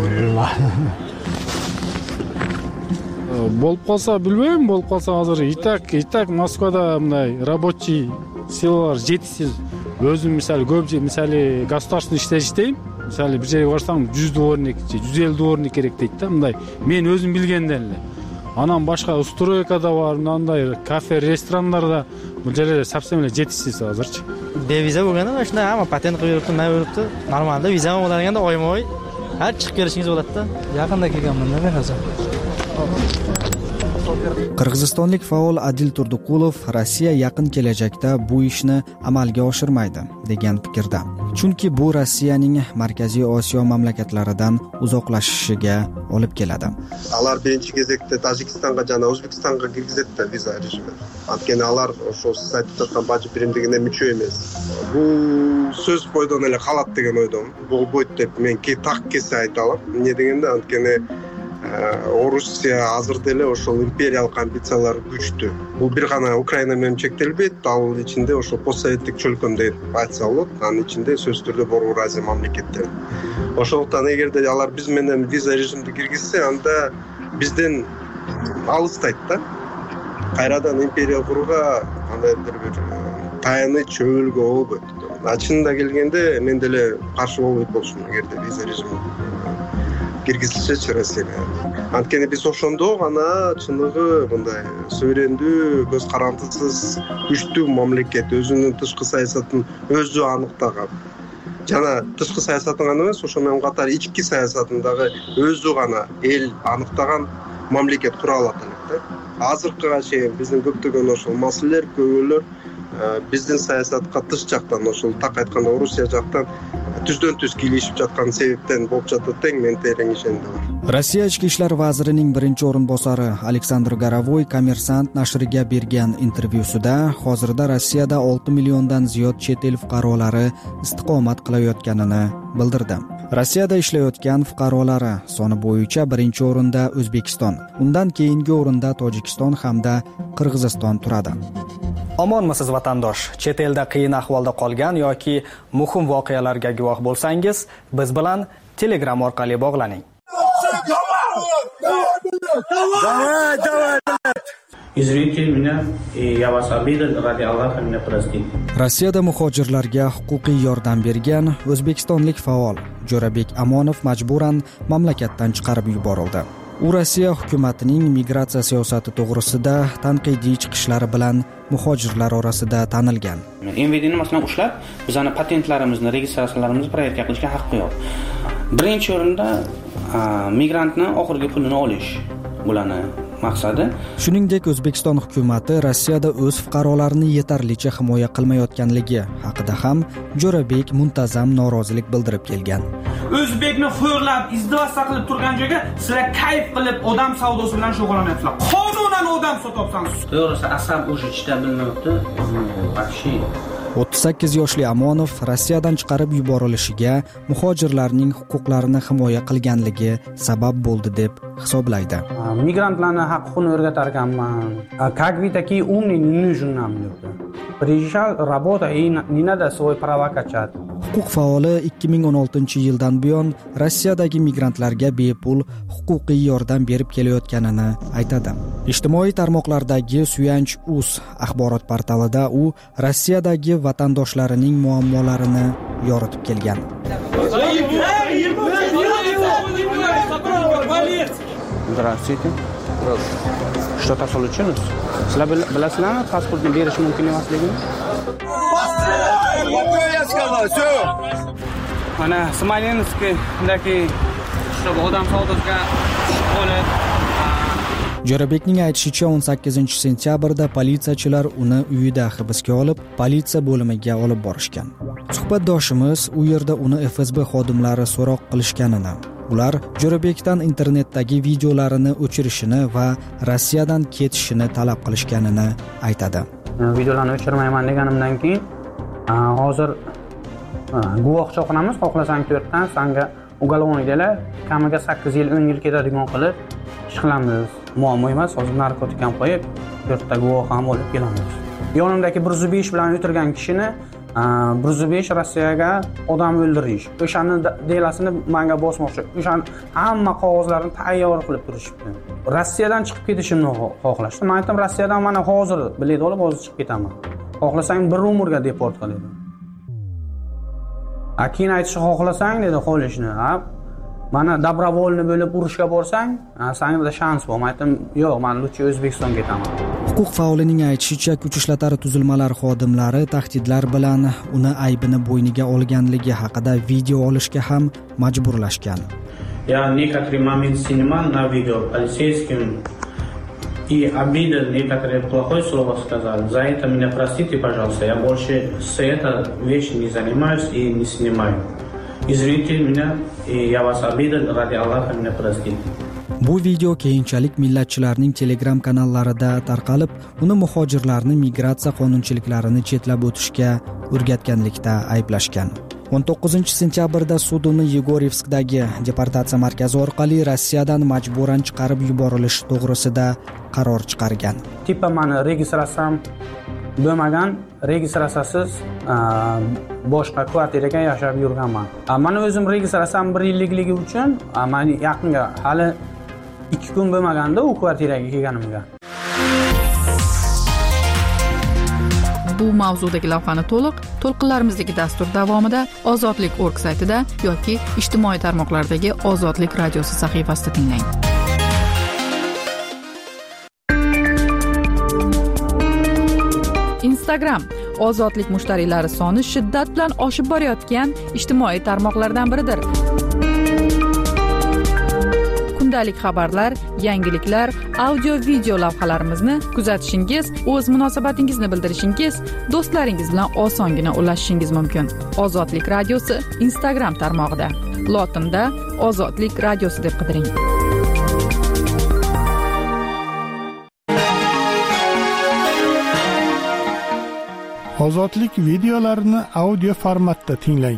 Bo'lib qolsa bilmayman, bo'lib qolsa hozir itak Moskvada bunday рабочий силалар жетishsiz. O'zim misali государственный ishlash misali bir joyga borsam 100 dvornik, 150 dvornik kerak deydi-da, bunday. Men o'zim bilgandan. Anan boshqa ustroykada bor, bunday kafe, restoranlarda bu joylarda совсем жетishsiz hozircha. Beviza bo'lganda mana shunday hamma patent qilib yuribdi, nima yuribdi? Normalda viza bo'lganda oyma-oy har chiqib kelishingiz bo'ladi-da. Yaqinda kelganman men hozir. Qirg'izistonlik faol Adil Turduqulov Rossiya yaqin kelajakda bu ishni amalga oshirmaydi degan fikrda. Chunki bu Rossiyaning Markaziy Osiyo mamlakatlaridan uzoqlashishiga olib keladi. Alar birinchi кезекте Tojikistonga jana O'zbekistonga kirgizadi viza rejimi. Atkeni alar o'sha saytda turgan baji birimligiga мүчө emas. Bu so'z qo'ydan ele qalat degan o'ydim. Bu bo'yt deb men tak kelsa aytalam. Ne deganda atkeni Орусия азыр деле ошол империялык амбициялары күчтүү. Бул бир гана Украина менен чектелбейт, ал ичинде ошо постсоветтик чөлкөм деп айтса болот. Анын ичинде сөзсүз түрдө Борбор Азия мамлекеттери. Ошондуктан эгерде алар биз менен виза режимди киргизсе, анда бизден алыстайт да. Кайрадан империя курууга кандайдыр бир таяныч чөбөлгө болбойт. Чынында келгенде мен деле каршы болбойт болчумун эгерде виза режими киргизилсечи Россияга. Анткени биз ошондо гана чыныгы мындай суверендүү, көз карандысыз, күчтүү мамлекет өзүнүн тышкы саясатын өзү аныктаган. Жана тышкы саясатын гана эмес, ошо менен катар ички саясатын дагы өзү гана эл аныктаган мамлекет кура алат элек да. Азыркыга чейин биздин көптөгөн ошол маселелер, көбөлөр биздин саясатка тыш жактан, ошол так айтканда Орусия жактан түздөн түз кийлешип жаткан себептен болуп жатат тең мен терең ишендим. Rossiya ichki ishlar vazirining birinchi o'rinbosari Aleksandr Garovoy Kommersant nashriga bergan intervyusida hozirda Rossiyada 6 milliondan ziyod chet el fuqarolari istiqomat qilayotganini bildirdi. Rossiyada ishlayotgan fuqarolari soni bo'yicha birinchi o'rinda O'zbekiston, undan keyingi o'rinda Tojikiston hamda Qirg'iziston turadi. Omonmisiz vatandosh? Chet elda qiyin ahvolda qolgan yoki muhim voqealarga guvoh bo'lsangiz, biz bilan Telegram orqali bog'laning. Извините меня, и я вас обидел, ради Аллаха меня простите. Rossiyada muhojirlarga huquqiy yordam bergan o'zbekistonlik faol Jo'rabek Amonov majburan mamlakatdan chiqarib yuborildi. U Rossiya hukumatining migratsiya siyosati to'g'risida tanqidiy chiqishlari bilan muhojirlar orasida tanilgan. MVDni masalan ushlab, bizning patentlarimizni, registratsiyalarimizni proverka qilishga haqqi yo'q. Birinchi o'rinda migrantni oxirgi pulini olish bularni maqsadi. Shuningdek, O'zbekiston hukumati Rossiyada o'z fuqarolarini yetarlicha himoya qilmayotganligi haqida ham Jo'rabek muntazam norozilik bildirib kelgan. O'zbekni xo'rlab, izdivasta qilib turgan joyga sizlar kayf qilib odam savdosi bilan shug'ullanyapsizlar. Qonunan odam sotyapsiz. To'g'risi asab o'sha chida bilmayapti. Вообще 38 yoshli Amonov Rossiyadan chiqarib yuborilishiga muhojirlarning huquqlarini himoya qilganligi sabab bo'ldi deb hisoblaydi. Migrantlarning haqqini o'rgatar ekanman. Как вы такие умные, не нужны нам люди. Приезжал, работа и не надо свои права качать. Huquq faoli 2016-yildan buyon Rossiyadagi migrantlarga bepul huquqiy yordam berib kelayotganini aytadi. Ijtimoiy tarmoqlardagi Suyanch.uz axborot portalida u Rossiyadagi vatandoshlarining muammolarini yoritib kelgan. Здравствуйте. Что-то случилось? Sizlar bilasizlarmi pasportni berish mumkin emasligini? Mana Smolenskdagi odam savdosiga qolib. Jo'rabekning aytishicha 18-sentyabrda politsiyachilar uni uyida hibsga olib, politsiya bo'limiga olib borishgan. Suhbatdoshimiz u yerda uni FSB xodimlari so'roq qilishganini, ular Jo'rabekdan internetdagi videolarini o'chirishini va Rossiyadan ketishini talab qilishganini aytadi. Videolarni o'chirmayman deganimdan keyin hozir guvohcha qilamiz, xohlasang 4 dan senga uголовный dela kamiga 8 yil 10 yil ketadigan qilib ish qilamiz. Muammo emas, hozir narkotik ham qo'yib 4 ta guvoh ham olib kelamiz. Yonimdagi 105 bilan o'tirgan kishini 105 Rossiyaga odam o'ldirish. O'shani delasini menga bosmoqchi. O'shan hamma qog'ozlarni tayyor qilib turishibdi. Rossiyadan chiqib ketishimni xohlashdi. Men aytdim, Rossiyadan mana hozir bilet olib hozir chiqib ketaman. Xohlasang bir umrga deport qil dedi. Keyin aytishni xohlasang dedi qolishni. Mana добровольно bo'lib urushga borsang, senda shans bor. Men aytdim, yo'q, men lutchi O'zbekistonga ketaman. Huquq faolining aytishicha, kuch ishlatar tuzilmalar xodimlari tahdidlar bilan uni aybini bo'yniga olganligi haqida video olishga ham majburlashgan. Я некоторый момент снимал на видео полицейским и обидел, некоторые плохое слово сказал. За это меня простите, пожалуйста. Я больше с этой вещью не занимаюсь и не снимаю. Извините меня, и я вас обидел, ради Аллаха меня простите. Bu video keyinchalik millatchilarning Telegram kanallarida tarqalib, uni muhojirlarni migratsiya qonunchiliklarini chetlab o'tishga o'rgatganlikda ayblashgan. 19-sentyabrda Suduni Yegorevskdagi deportatsiya markazi orqali Rossiyadan majburan chiqarib yuborilish to'g'risida qaror chiqargan. Tipa mani registratsiyam bo'lmagan, registratsiyasiz boshqa kvartiraga yashab yurganman. Mana o'zim registratsiyam 1 yillikligi uchun men yaqinga hali 2 kun bo'lmaganda u kvartiraga kelganimga. Bu mavzudagi lavhani to'lqinlarimizdagi dastur davomida Ozodlik.org saytida yoki ijtimoiy tarmoqlardagi Ozodlik radiosi sahifasida tinglang. Instagram Ozodlik mushtariylari soni shiddat bilan oshib borayotgan ijtimoiy tarmoqlardan biridir. Kundalik xabarlar, yangiliklar, audio-video lavhalarimizni kuzatishingiz, o'z munosabatingizni bildirishingiz, do'stlaringiz bilan osongina ulashishingiz mumkin. Ozodlik radiosi Instagram tarmog'ida. Lotinda Ozodlik radiosi deb qidiring. Ozodlik videolarini audio formatda tinglang.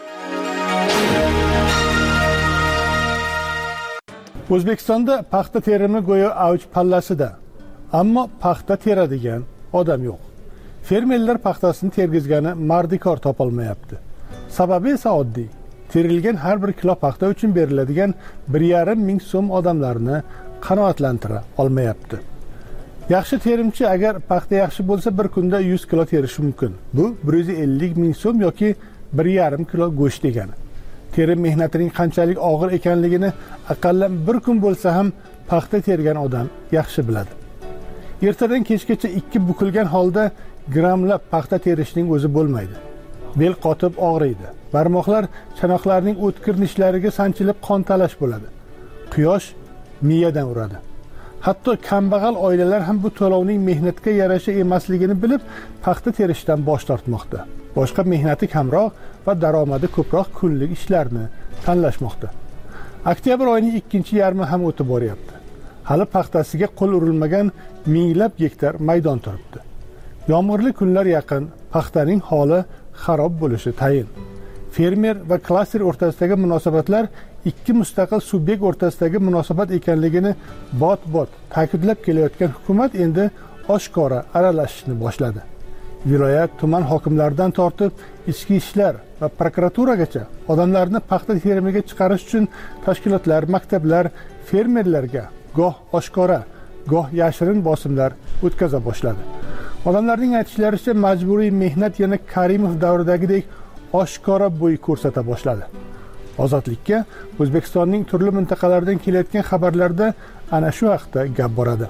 O'zbekistonda paxta terimi go'yo avj pallasida, ammo paxta teradigan odam yo'q. Fermerlar paxtasini tergizgani mardikor topolmayapti. Sababi esa oddiy. Terilgan har bir kilo paxta uchun beriladigan 1,5 ming so'm odamlarni qanoatlantira olmayapti. Yaxshi terimchi agar paxta yaxshi bo'lsa bir kunda 100 kilo terishi mumkin. Bu 150 ming so'm yoki 1,5 kilo go'sht degani. Terim mehnatining qanchalik og'ir ekanligini aqallan bir kun bo'lsa ham paxta tergan odam yaxshi biladi. Ertadan kechgacha 2 bukilgan holda grammlab paxta terishning o'zi bo'lmaydi. Bel qotib og'riydi. Barmoqlar chanoqlarning o'tkir nishlariga sanchilib qon talash bo'ladi. Quyosh miyadan uradi. Hatto kambag'al oilalar ham bu to'lovning mehnatga yarasha emasligini bilib paxta terishdan bosh tortmoqda. Boshqa mehnati kamroq va daromadi ko'proq kunlik ishlarni tanlashmoqda. Oktyabr oyining 2-yarmi ham o'tib boryapti. Hali paxtasiga qo'l urilmagan minglab gektar maydon turibdi. Yomg'irli kunlar yaqin, paxtaning holi xarob bo'lishi tayin. Fermer va klaster o'rtasidagi munosabatlar ikki mustaqil subyekt o'rtasidagi munosabat ekanligini bot-bot ta'kidlab kelayotgan hukumat endi oshkora aralashishni boshladi. Viloyat, tuman hokimlaridan tortib ichki ishlar va prokuraturagacha odamlarni paxta terimiga chiqarish uchun tashkilotlar, maktablar fermerlarga goh oshkora, goh yashirin bosimlar o'tkaza boshladi. Odamlarning aytishlaricha majburiy mehnat yana Karimov davridagidek oshkora bo'y ko'rsata boshladi. Ozodlikka O'zbekistonning turli mintaqalaridan kelayotgan xabarlarda ana shu haqda gap boradi.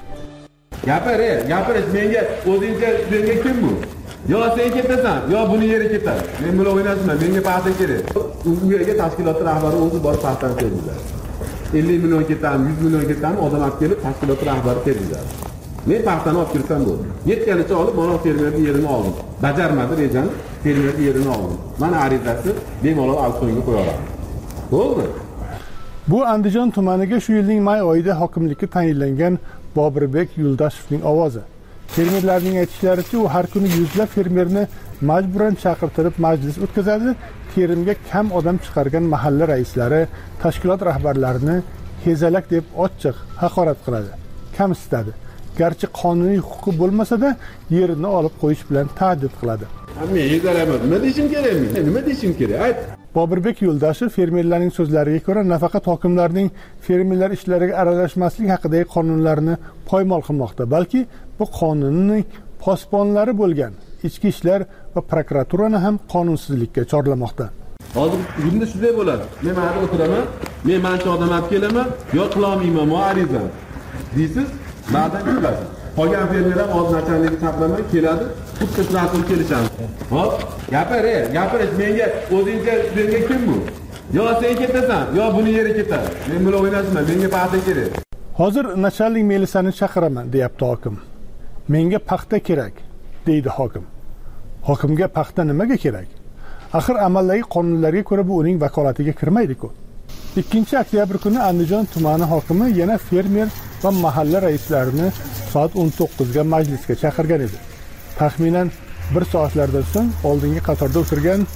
Gapirish menga o'zingcha menga kim bu? Yo sen ketasan, yo buni yeri ketadi. Men bilan o'ynashma, menga paxta kerak. Uyga tashkilot rahbari o'zi borib paxtani terdilar. 50 million ketadi, 100 million ketadi, odam olib kelib tashkilot rahbari terdilar. Men paxtani olib kirsam bo'ldi. Yetganicha olib, mana fermerning yerini oldim. Bajarmadi rejani, fermerning yerini oldim. Mana arizasi bemalol auksionga qo'yaman. Bo'ldi. Bu Andijon tumaniga shu yilning may oyida hokimlikka tayinlangan Bobirbek Yuldashevning ovozi. Fermerlarning aytishlaricha, u har kuni yuzlab fermerni majburan chaqirtirib majlis o'tkazadi, terimga kam odam chiqargan mahalla raislari, tashkilot rahbarlarini hezalak deb ochiq haqorat qiladi, kamsitadi. Garchi qonuniy huquqi bo'lmasa-da, yerini olib qo'yish bilan tahdid qiladi. Men hezalaman, nima deyishim kerak men? Nima deyishim kerak? Ayt. Bobirbek Yuldashev fermerlarning so'zlariga ko'ra, nafaqat hokimlarning fermerlar ishlariga aralashmaslik haqidagi qonunlarni poymol qilmoqda, balki bu qonunning posbonlari bo'lgan ichki ishlar va prokuraturani ham qonunsizlikka chorlamoqda. Hozir bunda shunday bo'ladi. Men mana o'tiraman, men mancha odam olib kelaman, yo qilolmayman, muarizam. Deysiz, ba'dan kelasiz. Qolgan fermer ham o'z nachalnigiga chaplamay keladi, xuddi shunaqa kelishamiz. Hop, gapirish menga o'zingcha menga kim bu? Yo sen ketasan, yo buni yeri ketadi. Men bilan o'ynashma, menga paxta kerak. Hozir nachalnik Melisani chaqiraman, deyapti hokim. Menga paxta kerak, deydi hokim. Hokimga paxta nimaga kerak? Axir amaldagi qonunlarga ko'ra bu uning vakolatiga kirmaydi-ku. 2-oktyabr kuni Andijon tumani hokimi yana fermer va mahalla raislarini soat 19 ga majlisga chaqirgan edi. Taxminan 1 soatlardan so'ng oldingi qatorda o'tirgan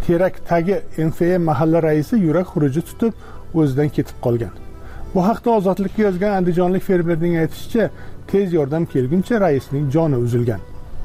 Terakdagi MFA mahalla raisi yurak xuruji tutib o'zidan ketib qolgan. Bu haqda Ozodlikka yozgan andijonlik fermerning aytishicha, tez yordam kelguncha raisning joni uzilgan.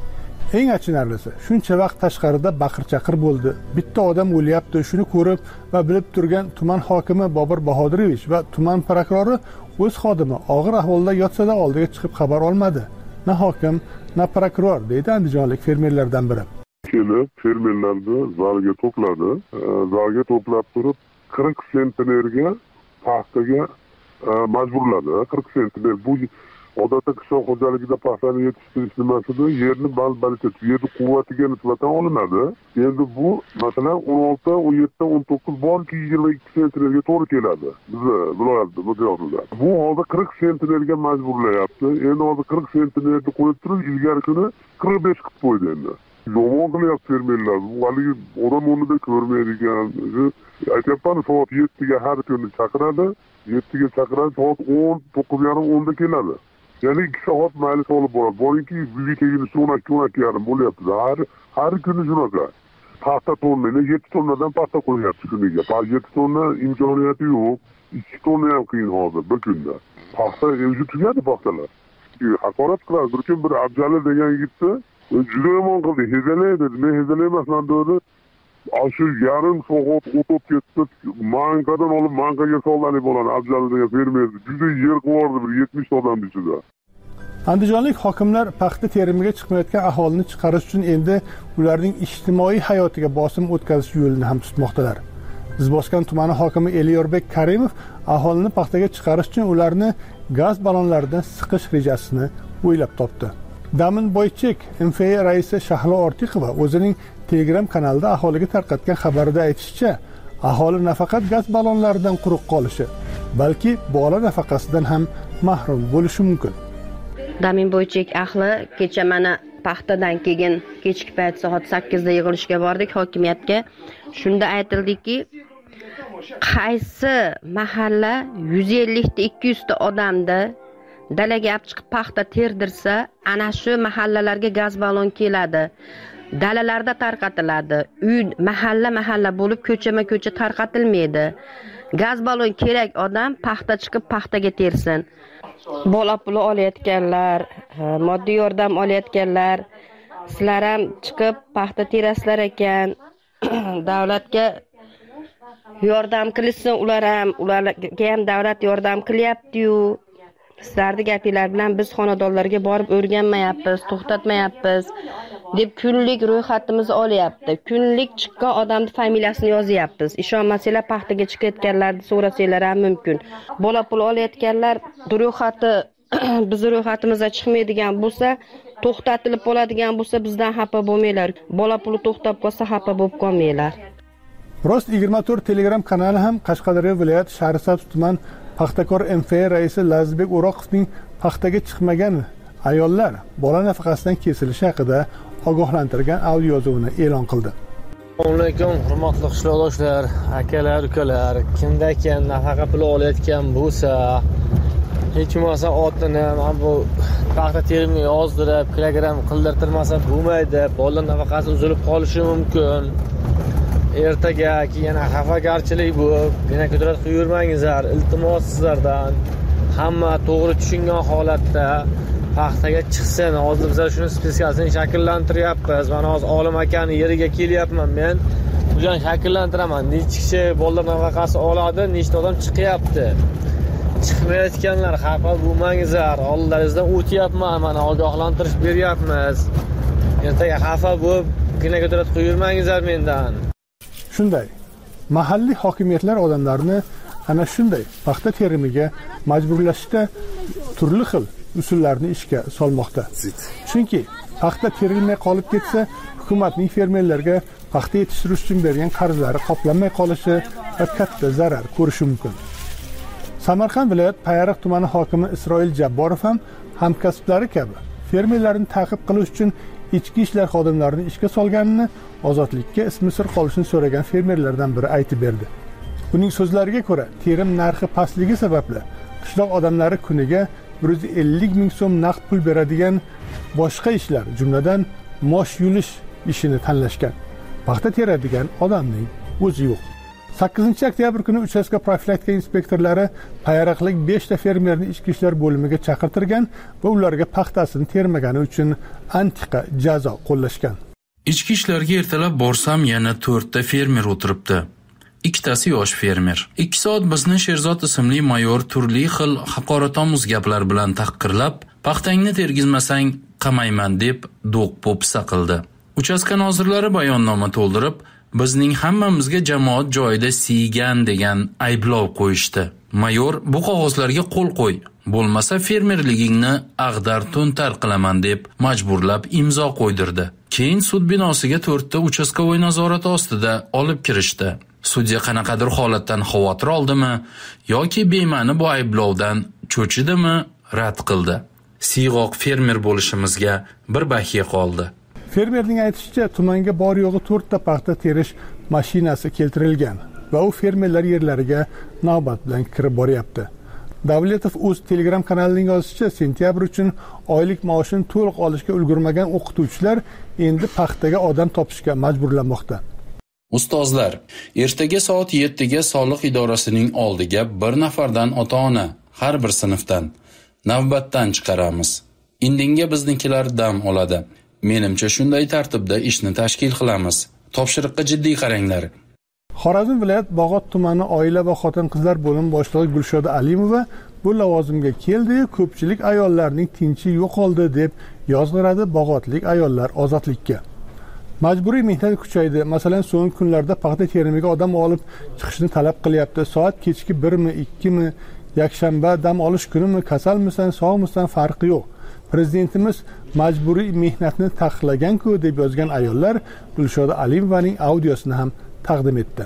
Eng achinarlisi, shuncha vaqt tashqarida baqir-chaqir bo'ldi. Bitta odam o'lyapti, shuni ko'rib va bilib turgan tuman hokimi Bobur Bahodirevich va tuman prokurori o'z xodimi og'ir ahvolda yotsa-da oldiga chiqib xabar olmadi. Na hokim, na prokuror, deydi andijonlik fermerlardan biri. Kelib, fermerlarni zalga to'pladi. Zalga to'plab turib 40 sentnerga paxtaga majburladi. 40 sentner bu odatda qishloq xo'jaligida paxtani yetishtirish nimasida yerni balbalitet, yerni quvvatiga nisbatan olinadi. Endi bu masalan 16, 17, 19 borki 22 sentnerga to'g'ri keladi. Bizni viloyatda bu joyda. Bu holda 40 sentnerga majburlayapti. Endi hozir 40 sentnerni qo'yib turib, ilgari kuni 45 qilib qo'ydi endi. Yomon qilyapti fermerlar. Bu haligi odam o'rnida ko'rmaydigan. Aytyapman, soat 7ga har kuni chaqiradi. 7ga chaqiradi, soat 10, 9:30, 10da keladi. Ya'ni 2 soat mayli olib boradi. Boringki, uyga kelgunicha 12:30 bo'lyapti. Har kuni shunaqa. Paxta tonnani 7 tonnadan paxta qo'yapti kuniga. 7 tonna imkoniyati yo'q. 2 tonna ham qiyin hozir bir kunda. Paxta o'zi tugadi paxtalar. Haqorat qiladi. Bir kun bir Abjali degan yigitni juda yomon qildi. Hezalaydi dedi. Men hezalaymasman dedi. Shu yarim soat o'tib ketdi. Mankadan olib mankaga soladi bo'ladi. Abjali degan fermer juda yer qo'rdi bir 70 odam ichida. Andijonlik hokimlar paxta terimiga chiqmayotgan aholini chiqarish uchun endi ularning ijtimoiy hayotiga bosim o'tkazish yo'lini ham tutmoqdalar. Izboskan tumani hokimi Elyorbek Karimov aholini paxtaga chiqarish uchun ularni gaz ballonlaridan siqish rejasini o'ylab topdi. Damin Boychek MFA raisi Shahlo Ortiqova o'zining Telegram kanalida aholiga tarqatgan xabarida aytishicha, aholi nafaqat gaz ballonlaridan quruq qolishi, balki bola nafaqasidan ham mahrum bo'lishi mumkin. Damin Boychek ahli kecha mana paxtadan keyin kechki payt soat 8 da yig'ilishga bordik hokimiyatga. Shunda aytildiki, qaysi mahalla 150 ta 200 ta odamni dalaga olib chiqib paxta terdirsa, ana shu mahallalarga gaz ballon keladi. Dalalarda tarqatiladi. Uy mahalla bo'lib ko'chama-ko'cha tarqatilmaydi. Gaz ballon kerak odam paxta chiqib paxtaga tersin. Bola puli olayotganlar, moddiy yordam olayotganlar, sizlar ham chiqib paxta terasizlar ekan. Davlatga yordam qilsin, ularga ham davlat yordam qilyapti-yu. Sizlarning gapinglar bilan biz xonadonlarga borib o'rganmayapmiz, to'xtatmayapmiz deb kunlik ro'yxatimizni olyapti. Kunlik chiqqan odamning familiyasini yozyapmiz. Ishonmasanglar paxtaga chiqayotganlarni so'rasanglar ham mumkin. Bola pul olayotganlar ro'yxati biz ro'yxatimizda chiqmaydigan bo'lsa, to'xtatilib qoladigan bo'lsa, bizdan xafa bo'lmanglar. Bola puli to'xtab qolsa xafa bo'lib qolmanglar. Rost 24 Telegram kanali ham Qashqadaryo viloyat Shahrisabz tuman paxtakor MFA raisi Lazizbek O'roqovning paxtaga chiqmagan ayollar bola nafaqasidan kesilishi haqida ogohlantirgan audio yozuvini e'lon qildi. Assalomu alaykum, hurmatli qishloqdoshlar, akalar, ukalar. Kimdakan nafaqa puli olayotgan bo'lsa, hech bo'lmasa otini mana bu paxta terimiga yozdirib, kilogramm qildirtirmasa bo'lmaydi. Bola nafaqasi uzilib qolishi mumkin. Ertaga yana xafagarchilik bo'lib, yana ko'tarib qo'yurmangizlar. Iltimos sizlardan hamma to'g'ri tushungan holatda paxtaga chiqsin. Hozir biz shuni spetsiyasini shakllantiryapmiz. Mana hozir Olim akani yeriga kelyapman men. Buni shakllantiraman. Necha kishi bolalar nafaqasi oladi, nechta odam chiqyapti. Chiqmayotganlar xafa bo'lmangizlar. Oldlaringizdan o'tyapman, mana ogohlantirish beryapmiz. Ertaga xafa bo'lib, kina ko'tarib qo'yurmangizlar mendan. Shunday, mahalliy hokimiyatlar odamlarni ana shunday paxta terimiga majburlashda turli xil usullarni ishga solmoqda. Chunki paxta terilmay qolib ketsa, hukumatning fermerlarga paxta yetishtirish uchun bergan qarzlari qoplanmay qolishi va katta zarar ko'rishi mumkin. Samarqand viloyat Payariq tumani hokimi Isroil Jabborov ham hamkasblari kabi fermerlarni ta'qib qilish uchun ichki ishlar xodimlarini ishga solganini ozodlikka ismi sir qolishini so'ragan fermerlardan biri aytib berdi. Uning so'zlariga ko'ra, terim narxi pastligi sababli qishloq odamlari kuniga 150 ming so'm naqd pul beradigan boshqa ishlar, jumladan mosh yulish ishini tanlashgan. paxta teradigan odamning o'zi yo'q. 8 oktyabr kuni uchastka profilaktika inspektorlari payariqlik 5 ta fermerni ichki ishlar bo'limiga chaqirtirgan va ularga paxtasini termagani uchun antiqa jazo qo'llashgan. Ichki ishlarga ertalab borsam yana 4 ta fermer o'tiribdi. Ikkitasi yosh fermer. 2 soat bizni Sherzod ismli mayor turli xil haqoratomuz gaplar bilan tahqirlab, paxtangni tergizmasang qamayman deb do'q-po'pisa qildi. Uchastka nozirlari bayonnoma to'ldirib, bizning hammamizga jamoat joyida siygan degan ayblov qo'yishdi. Mayor bu qog'ozlarga qo'l qo'y, bo'lmasa fermerligingni ag'dar-to'ntar qilaman deb majburlab imzo qo'ydirdi. Keyin sud binosiga 4 ta uchastkovoy nazorati ostida olib kirishdi. Sudya qanaqadir holatdan xavotir oldimi yoki bema'ni bu ayblovdan cho'chidimi rad qildi. Siyg'oq fermer bo'lishimizga bir bahiya qoldi. Fermerning aytishicha, tumanga bor yo'g'i 4 ta paxta terish mashinasi keltirilgan va u fermerlar yerlariga navbat bilan kirib boryapti. Davletov o'z Telegram kanalining yozishicha, sentyabr uchun oylik maoshini to'liq olishga ulgurmagan o'qituvchilar endi paxtaga odam topishga majburlanmoqda. Ustozlar, ertaga soat 7 ga soliq idorasining oldiga bir nafardan ota-ona har bir sinfdan navbatdan chiqaramiz. Indinga biznikilar dam oladi. Menimcha shunday tartibda ishni tashkil qilamiz. Topshiriqqa jiddiy qaranglar. Xorazm viloyat Bog'ot tumani oila va xotin-qizlar bo'limi boshlig'i Gulshoda Alimova bu lavozimga keldi, ko'pchilik ayollarning tinchi yo'qoldi deb yozg'iradi Bog'otlik ayollar ozodlikka. Majburiy mehnat kuchaydi. Masalan, so'nggi kunlarda paxta terimiga odam olib chiqishni talab qilyapti. Soat kechki 1 mi, 2 mi, yakshanba dam olish kunimi, kasalmisan, sog'misan farqi yo'q. Prezidentimiz majburiy mehnatni taqiqlagan-ku deb yozgan ayollar Gulshoda Alimovaning audiosini ham taqdim etdi.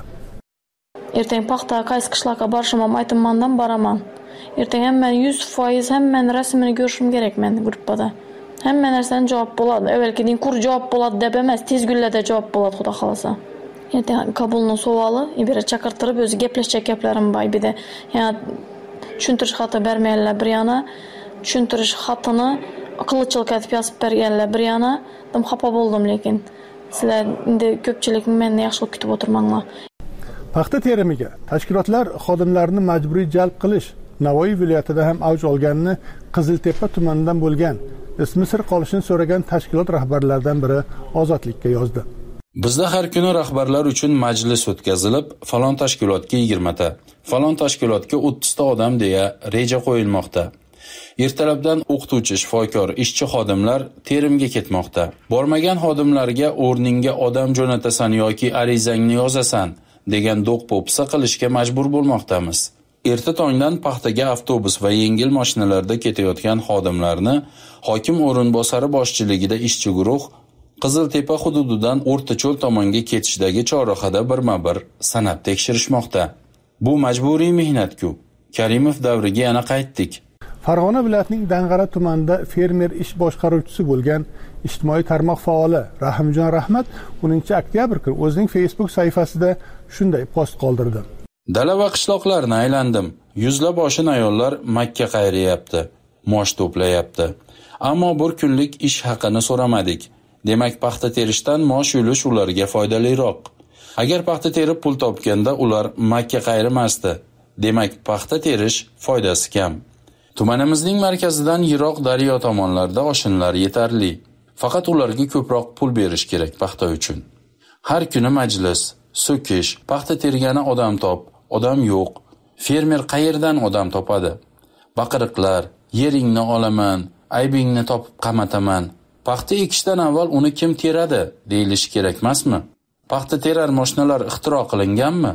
Ertaga paxta qaysi qishloqqa borishim ham aytmandan boraman. Ertaga men 100% hamman rasmini ko'rishim kerak men gruppada. Hamma narsadan javob bo'ladi. Avvalgidan kur javob bo'ladi deb emas, tez kunlarda javob bo'ladi, xudo xolasa. Ertaga qabulning savoli, ibira chaqirtirib o'zi gaplashgan gaplarim bor edi. Yana tushuntirish xati bermaylar bir yana, tushuntirish xatini qilchilik etib yozib berganlar bir yana. Dim xafa bo'ldim, lekin sizlar endi ko'pchilik meni yaxshi kutib o'tirmanglar. Paxta terimiga tashkilotlar xodimlarini majburiy jalb qilish Navoiy viloyatida ham avj olganini Qiziltepa tumanidan bo'lgan ismi sir qolishini so'ragan tashkilot rahbarlaridan biri Ozodlikka yozdi. Bizda har kuni rahbarlar uchun majlis o'tkazilib, falon tashkilotga 20 ta, falon tashkilotga 30 ta odam deya reja qo'yilmoqda. Ertalabdan o'qituvchi, shifokor, ishchi xodimlar terimga ketmoqda. Bormagan xodimlarga o'rningga odam jo'natasan yoki arizangni yozasan degan do'q-po'pisa qilishga majbur bo'lmoqdamiz. Erta tongdan paxtaga avtobus va yengil mashinalarda ketayotgan xodimlarni hokim o'rinbosari boshchiligida ishchi guruh Qiziltepa hududidan O'rtacho'l tomonga ketishdagi chorrahada birma-bir sanab tekshirishmoqda. Bu majburiy mehnat-ku. Karimov davriga yana qaytdik. Farg'ona viloyatining Dang'ara tumanida fermer ish boshqaruvchisi bo'lgan ijtimoiy tarmoq faoli Rahimjon Rahmat 10 oktyabr kuni o'zining Facebook sahifasida shunday post qoldirdi. Dala va qishloqlarni aylandim. Yuzlab oshin ayollar Makka qayrayapti, mosh to'playapti. Ammo bir kunlik ish haqini so'ramadik. Demak, paxta terishdan mosh yulish ularga foydaliroq. Agar paxta terib pul topganda ular Makka qayrimasdi. Demak, paxta terish foydasi kam. Tumanimizning markazidan yiroq daryo tomonlarda oshinlar yetarli. Faqat ularga ko'proq pul berish kerak paxta uchun. Har kuni majlis, so'kish, paxta tergani odam top, odam yo'q. Fermer qayerdan odam topadi? Baqiriqlar, yeringni olaman, aybingni topib qamataman. Paxta ekishdan avval uni kim teradi deyilishi kerak emasmi? Paxta terar mashinalar ixtiro qilinganmi?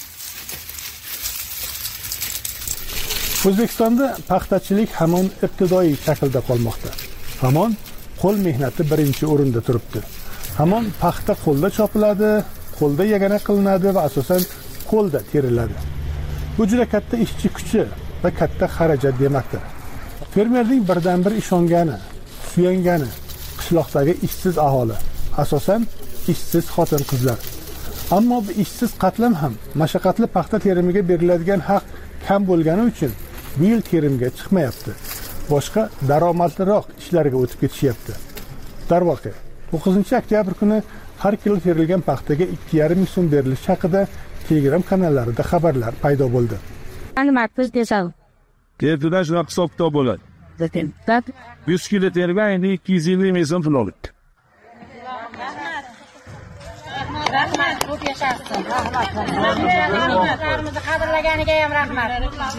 O'zbekistonda paxtachilik hamon ibtidoiy shaklda qolmoqda. Hamon qo'l mehnati birinchi o'rinda turibdi. Hamon paxta qo'lda chopiladi, qo'lda yagana qilinadi va asosan qo'lda teriladi. Bu juda katta ishchi kuchi va katta xarajat demakdir. Fermerning birdan-bir ishongani, suyangani qishloqdagi ishsiz aholi, asosan ishsiz xotin-qizlar. Ammo bu ishsiz qatlam ham mashaqqatli paxta terimiga beriladigan haq kam bo'lgani uchun bu yil terimga chiqmayapti. Boshqa daromadliroq ishlarga o'tib ketishyapti. Darvoqe, 9 oktyabr kuni har kilo terilgan paxtaga 2,5 ming so'm berilishi haqida Telegram kanallarida xabarlar paydo bo'ldi. Ertadan shunaqa hisob-kitob bo'ladi. 100 kilo tergan endi 220 ming so'm pul oladi. Rahmat, ko'p yashashsin. Rahmat. Qadrlaganiga ham rahmat.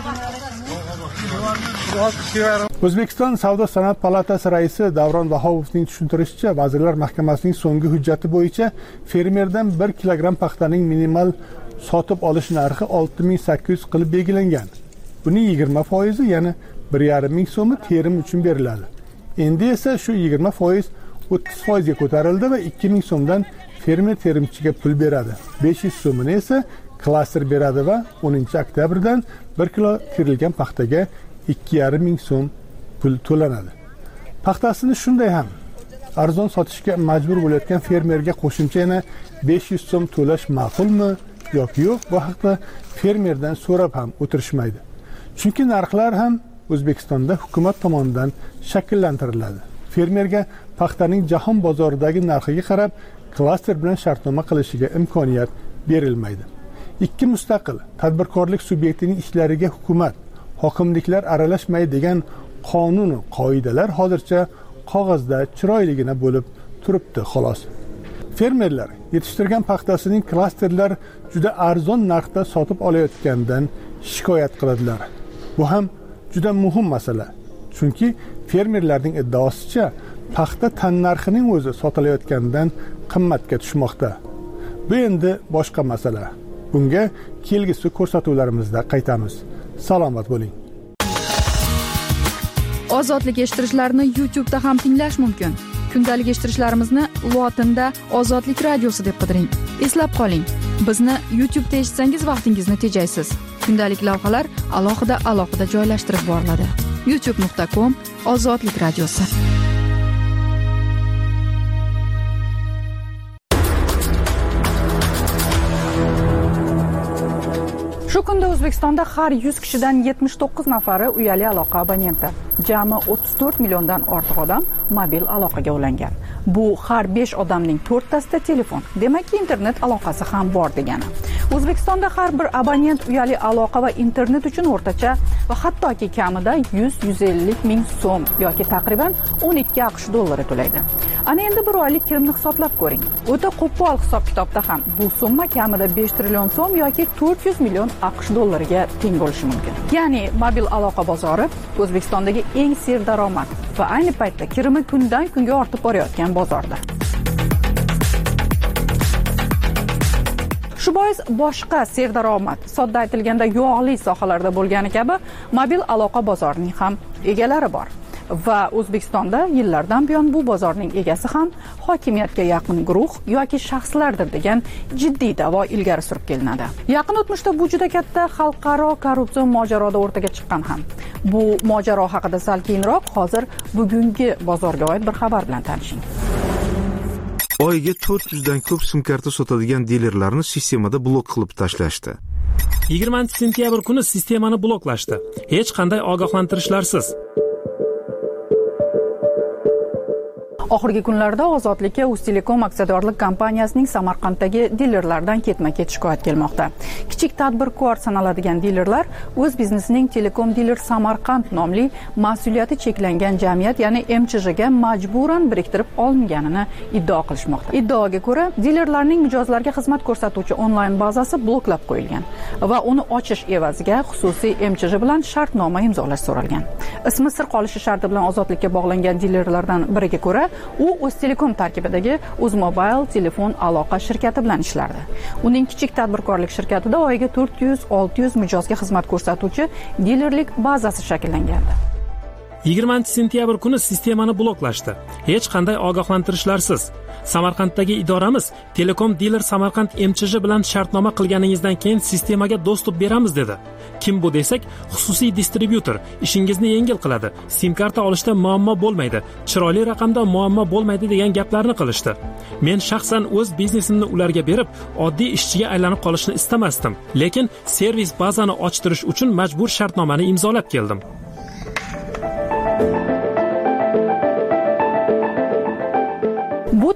O'zbekiston Savdo-sanoat palatasi raisi Davron Vahovovning tushuntirishicha, Vazirlar Mahkamasining so'nggi hujjati bo'yicha fermerdan 1 kilogramm paxtaning minimal sotib olish narxi 6800 qilib belgilangan. Buning 20%, ya'ni 1,5 ming so'mi terim uchun beriladi. Endi esa shu 20% 30% ga ko'tarildi va 2000 so'mdan fermer terimchiga pul beradi. 500 so'mini esa klaster beradi va 10-oktyabrdan 1 kilo terilgan paxtaga 2,5 ming so'm pul to'lanadi. Paxtasini shunday ham arzon sotishga majbur bo'layotgan fermerga qo'shimcha yana 500 so'm to'lash ma'qulmi yoki yo'q, bu haqda fermerdan so'rab ham o'tirishmaydi. Chunki narxlar ham O'zbekistonda hukumat tomonidan shakllantiriladi. Fermerga paxtaning jahon bozoridagi narxiga qarab klaster bilan shartnoma qilishiga imkoniyat berilmaydi. Ikki mustaqil tadbirkorlik subyektining ishlariga hukumat, hokimliklar aralashmaydi degan qonun va qoidalar hozircha qog'ozda chiroyligina bo'lib turibdi xolos. Fermerlar yetishtirgan paxtasining klasterlar juda arzon narxda sotib olayotganidan shikoyat qiladilar. Bu ham juda muhim masala. Chunki fermerlarning iddaosicha paxta tan narxining o'zi sotilayotganidan qimmatga tushmoqda. Bu endi boshqa masala. Bunga kelgusi ko'rsatuvlarimizda qaytamiz. Salomat bo'ling. Ozodlik eshittirishlarni YouTube'da ham tinglash mumkin. Kundalik eshittirishlarimizni lotinda Ozodlik radiosi deb qidiring. Eslab qoling, bizni YouTube'da eshitsangiz vaqtingizni tejaysiz. Kundalik lavhalar alohida joylashtirib boriladi. youtube.com Ozodlik radiosi. Shu kunda O'zbekistonda har 100 kishidan 79 nafari uyali aloqa abonenti. Jami 34 milliondan ortiq odam mobil aloqaga ulangan. Bu har 5 odamning 4tasida telefon. Demakki, internet aloqasi ham bor degani. O'zbekistonda har bir abonent uyali aloqa va internet uchun o'rtacha va hattoki kamida 100-150 ming so'm yoki taqriban 12 AQSh dollari to'laydi. Ana endi bir oylik kirimni hisoblab ko'ring. O'ta qo'pol hisob-kitobda ham bu summa kamida 5 trillion so'm yoki 400 million AQSh dollariga teng bo'lishi mumkin. Ya'ni mobil aloqa bozori O'zbekistondagi eng serdaromad va ayni paytda kirimi kundan kunga ortib borayotgan bozorda. Shu bois boshqa serdaromad, sodda aytilganda yog'li sohalarda bo'lgani kabi mobil aloqa bozorining ham egalari bor. Va O'zbekistonda yillardan buyon bu bozorning egasi ham hokimiyatga yaqin guruh yoki shaxslardir degan jiddiy da'vo ilgari surib kelinadi. Yaqin o'tmishda bu juda katta xalqaro korrupsiya mojaroda o'rtaga chiqqan ham. Bu mojaro haqida sal keyinroq hozir bugungi bozorga oid bir xabar bilan tanishing. Oyiga 400 dan ko'p sim karta sotadigan dilerlarni sistemada blok qilib tashlashdi. 20-sentyabr kuni sistemani bloklashdi. Hech qanday ogohlantirishlarsiz. Oxirgi kunlarda Ozodlikka Uztelekom aksiyadorlik kompaniyasining Samarqanddagi dilerlardan ketma-ket shikoyat kelmoqda. Kichik tadbirkor sanaladigan dilerlar o'z biznesining Telekom Dealer Samarqand nomli mas'uliyati cheklangan jamiyat, ya'ni MCHga majburan biriktirib olinganini iddao qilishmoqda. Iddaoga ko'ra, dilerlarning mijozlarga xizmat ko'rsatuvchi onlayn bazasi bloklab qo'yilgan va uni ochish evaziga xususiy MCH bilan shartnoma imzolash so'ralgan. Ismi sir qolishi sharti bilan Ozodlikka bog'langan dilerlardan biriga ko'ra, u Uztelekom tarkibidagi Uzmobile telefon aloqa shirkati bilan ishlardi. Uning kichik tadbirkorlik shirkatida oyiga 400-600 mijozga xizmat ko'rsatuvchi dilerlik bazasi shakllangandi. 20-sentyabr kuni sistemani bloklashdi. Hech qanday ogohlantirishlarsiz. Samarqanddagi idoramiz Telekom Dealer Samarqand MCH bilan shartnoma qilganingizdan keyin sistemaga dostуп beramiz dedi. Kim bu desak, xususiy distribyutor ishingizni yengil qiladi. Sim karta olishda muammo bo'lmaydi, chiroyli raqamda muammo bo'lmaydi degan gaplarni qilishdi. Men shaxsan o'z biznesimni ularga berib, oddiy ishchiga aylanib qolishni istamasdim, lekin servis bazani ochtirish uchun majbur shartnomani imzolab keldim. Bu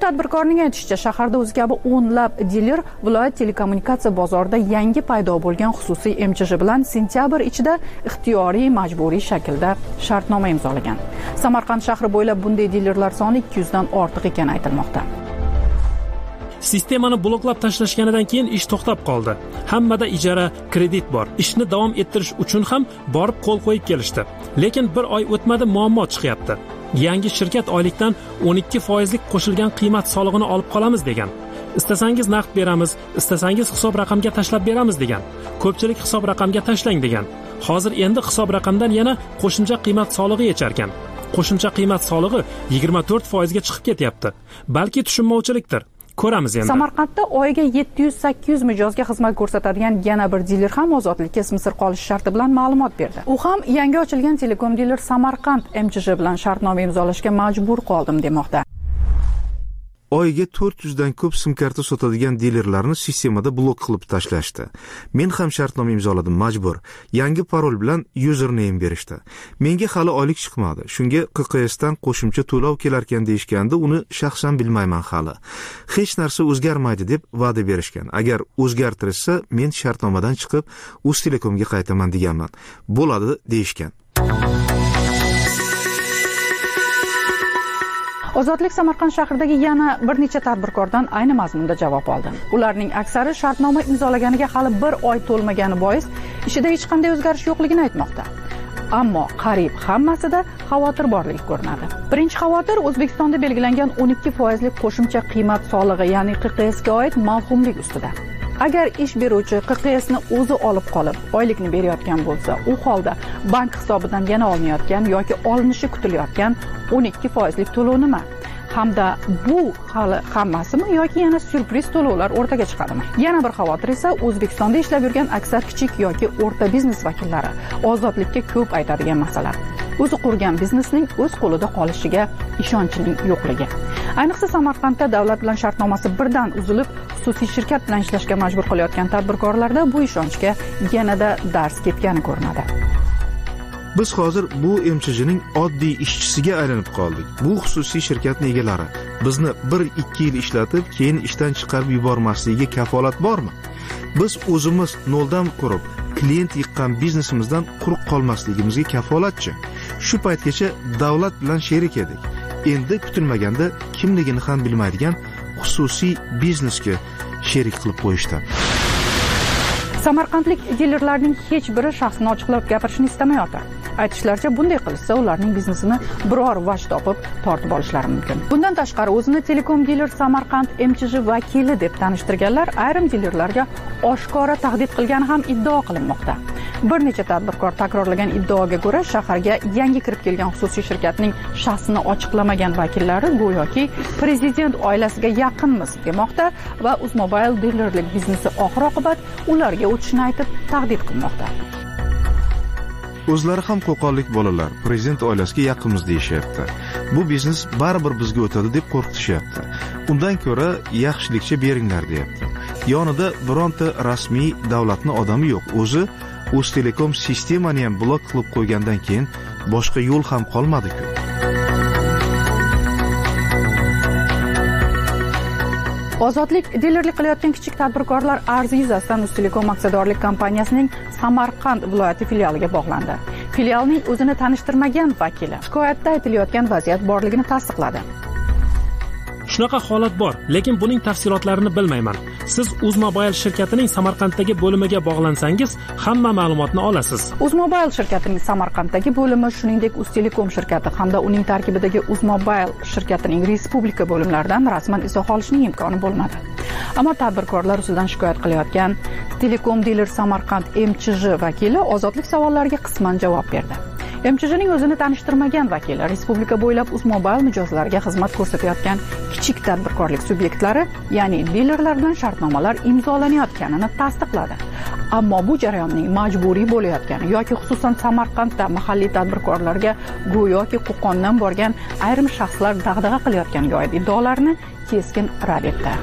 tadbirkorning aytishicha, shaharda o'zi kabi o'nlab diler viloyat telekommunikatsiya bozorida yangi paydo bo'lgan xususiy MChJ bilan sentyabr ichida ixtiyoriy majburiy shaklda shartnoma imzolagan. Samarqand shahri bo'ylab bunday dilerlar soni 200 dan ortiq ekani aytilmoqda. Sistemani bloklab tashlashganidan keyin ish to'xtab qoldi. Hammada ijara, kredit bor. Ishni davom ettirish uchun ham borib qo'l qo'yib kelishdi. Lekin bir oy o'tmadi, muammo chiqyapti. Yangi shirkat oylikdan 12% qo'shilgan qiymat solig'ini olib qolamiz degan. Istasangiz naqd beramiz, istasangiz hisob raqamga tashlab beramiz degan. Ko'pchilik hisob raqamga tashlang degan. Hozir endi hisob raqamdan yana qo'shimcha qiymat solig'i yecharkan. Qo'shimcha qiymat solig'i 24% ga chiqib ketyapti. Balki tushunmovchilikdir. Ko'ramiz endi. Samarqandda oyiga 700-800 mijozga xizmat ko'rsatadigan yana bir diler ham ozodlikka ismi sir qolish sharti bilan ma'lumot berdi. U ham yangi ochilgan telekom diler Samarqand MChJ bilan shartnoma imzolashga majbur qoldim demoqda. Oyiga 400 dan ko'p sim karta sotadigan dilerlarni sistemada blok qilib tashlashdi. Men ham shartnoma imzoladim, majbur. Yangi parol bilan username berishdi. Menga hali oylik chiqmadi. Shunga QQS dan qo'shimcha to'lov kelar ekan deyishganda, uni shaxsan bilmayman hali. Hech narsa o'zgarmaydi deb va'da berishgan. Agar o'zgartirishsa, men shartnomadan chiqib Uztelekomga qaytaman deganman. Bo'ladi deyishgan. Ozodlik Samarqand shahridagi yana bir necha tadbirkordan ayni mazmunda javob oldi. Ularning aksari shartnoma imzolaganiga hali bir oy to'lmagani bois ishida hech qanday o'zgarish yo'qligini aytmoqda. Ammo qariyb hammasida xavotir borligi ko'rinadi. Birinchi xavotir O'zbekistonda belgilangan 12% qo'shimcha qiymat solig'i, ya'ni QQSga oid mavhumlik ustida. Agar ish beruvchi QQSni o'zi olib qolib, oylikni berayotgan bo'lsa, u holda bank hisobidan yana olinayotgan yoki olinishi kutilayotgan 12% to'lov nima? Hamda bu hali hammasimi yoki yana syurpriz to'lovlar o'rtaga chiqadimi? Yana bir xavotir esa O'zbekistonda ishlab yurgan aksar kichik yoki o'rta biznes vakillari ozodlikka ko'p aytadigan masala. O'zi qurgan biznesning o'z qo'lida qolishiga ishonchning yo'qligi. Ayniqsa Samarqandda davlat bilan shartnomasi birdan uzilib, xususiy shirkat bilan ishlashga majbur qilayotgan tadbirkorlarda bu ishonchga yanada dars ketgani ko'rinadi. Biz hozir bu MChJning oddiy ishchisiga aylanib qoldik. Bu xususiy shirkatning egalari bizni 1-2 yil ishlatib, keyin ishdan chiqarib yubormasligiga kafolat bormi? Biz o'zimiz noldan qurib, klient yiqqan biznesimizdan quruq qolmasligimizga kafolatchi. Shu paytgacha davlat bilan sherik edik. Endi kutilmaganda kimligini ham bilmaydigan xususiy biznesga sherik qilib qo'yishdi. Samarqandlik dilerlarning hech biri shaxsini ochiqlab gapirishni istamayotir. Aytishlaricha, bunday qilishsa ularning biznesini biror vaj topib tortib olishlari mumkin. Bundan tashqari o'zini Telekom diler Samarqand MChJ vakili deb tanishtirganlar ayrim dilerlarga oshkora tahdid qilgani ham iddao qilinmoqda. Bir necha tadbirkor takrorlagan iddaoga ko'ra, shaharga yangi kirib kelgan xususiy shirkatning shaxsini ochiqlamagan vakillari go'yoki prezident oilasiga yaqinmiz demoqda va Uzmobile dilerlik biznesi oxir-oqibat ularga o'tishni aytib tahdid qilmoqda. O'zlari ham qo'qonlik bolalar prezident oilasiga yaqinmiz deyishyapti. Bu biznes baribir bizga o'tadi deb qo'rqitishyapti. Undan ko'ra yaxshilikcha beringlar deyapti. Yonida bironta rasmiy davlatning odami yo'q. O'zi Uztelekom sistemani ham blok qilib qo'ygandan keyin boshqa yo'l ham qolmadi-ku. Ozodlik dilerlik qilayotgan kichik tadbirkorlar arzi yuzasidan Uztelekom aksiyadorlik kompaniyasining Samarqand viloyati filialiga bog'landi. Filialning o'zini tanishtirmagan vakili shikoyatda aytilayotgan vaziyat borligini tasdiqladi. Shunaqa holat bor, lekin buning tafsilotlarini bilmayman. Siz Uzmobile shirkatining Samarqanddagi bo'limiga bog'lansangiz, hamma ma'lumotni olasiz. Uzmobile shirkatining Samarqanddagi bo'limi, shuningdek Uztelekom shirkati hamda uning tarkibidagi Uzmobile shirkatining respublika bo'limlaridan rasman izoh olishning imkoni bo'lmadi. Ammo tadbirkorlar ustidan shikoyat qilayotgan Telekom diler Samarqand MChJ vakili ozodlik savollariga qisman javob berdi. MChJning o'zini tanishtirmagan vakili respublika bo'ylab Uzmobile mijozlariga xizmat ko'rsatayotgan kichik tadbirkorlik subyektlari, ya'ni dilerlar bilan shartnomalar imzolanayotganini tasdiqladi. Ammo bu jarayonning majburiy bo'layotgani yoki xususan Samarqandda mahalliy tadbirkorlarga go'yoki Qo'qondan borgan ayrim shaxslar dag'dag'a qilayotganiga oid iddaolarni keskin rad etdi.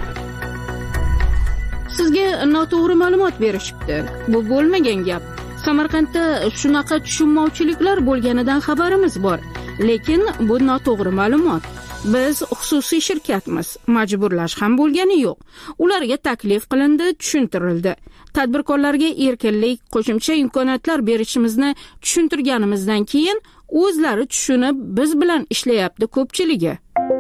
Sizga noto'g'ri ma'lumot berishibdi. Bu bo'lmagan gap. Samarqandda shunaqa tushunmovchiliklar bo'lganidan xabarimiz bor, lekin bu noto'g'ri ma'lumot. Biz xususiy shirkatmiz, majburlash ham bo'lgani yo'q. Ularga taklif qilindi, tushuntirildi. Tadbirkorlarga erkinlik, qo'shimcha imkoniyatlar berishimizni tushuntirganimizdan keyin o'zlari tushunib, biz bilan ishlayapti ko'pchiligi.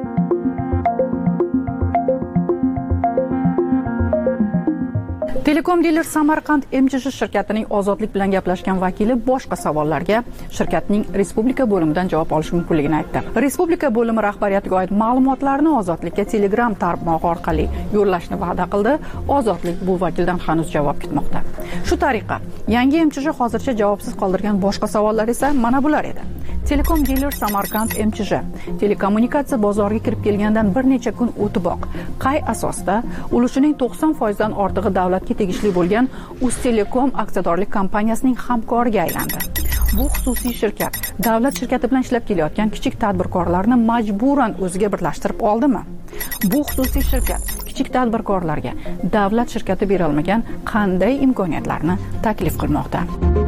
Telekom Dealer Samarqand MCJ shirkatining Ozodlik bilan gaplashgan vakili boshqa savollarga shirkatning respublika bo'limidan javob olish mumkinligini aytdi. Respublika bo'limi rahbariyatiga oid ma'lumotlarni Ozodlikka Telegram tarmog'i orqali yo'llashni va'da qildi. Ozodlik bu vakildan hanuz javob kutmoqda. Shu tariqa, yangi MCJ hozircha javobsiz qoldirgan boshqa savollar esa mana bular edi. Telekom Dealer Samarqand MCJ telekommunikatsiya bozoriga kirib kelgandan bir necha kun o'tiboq qay asosda ulushining 90% dan ortig'i davlatga tegishli bo'lgan Uztelekom aksiyadorlik kompaniyasining hamkoriga aylandi. Bu xususiy shirkat davlat shirkati bilan ishlab kelayotgan kichik tadbirkorlarni majburan o'ziga birlashtirib oldimi? Bu xususiy shirkat kichik tadbirkorlarga davlat shirkati bera olmagan qanday imkoniyatlarni taklif qilmoqda?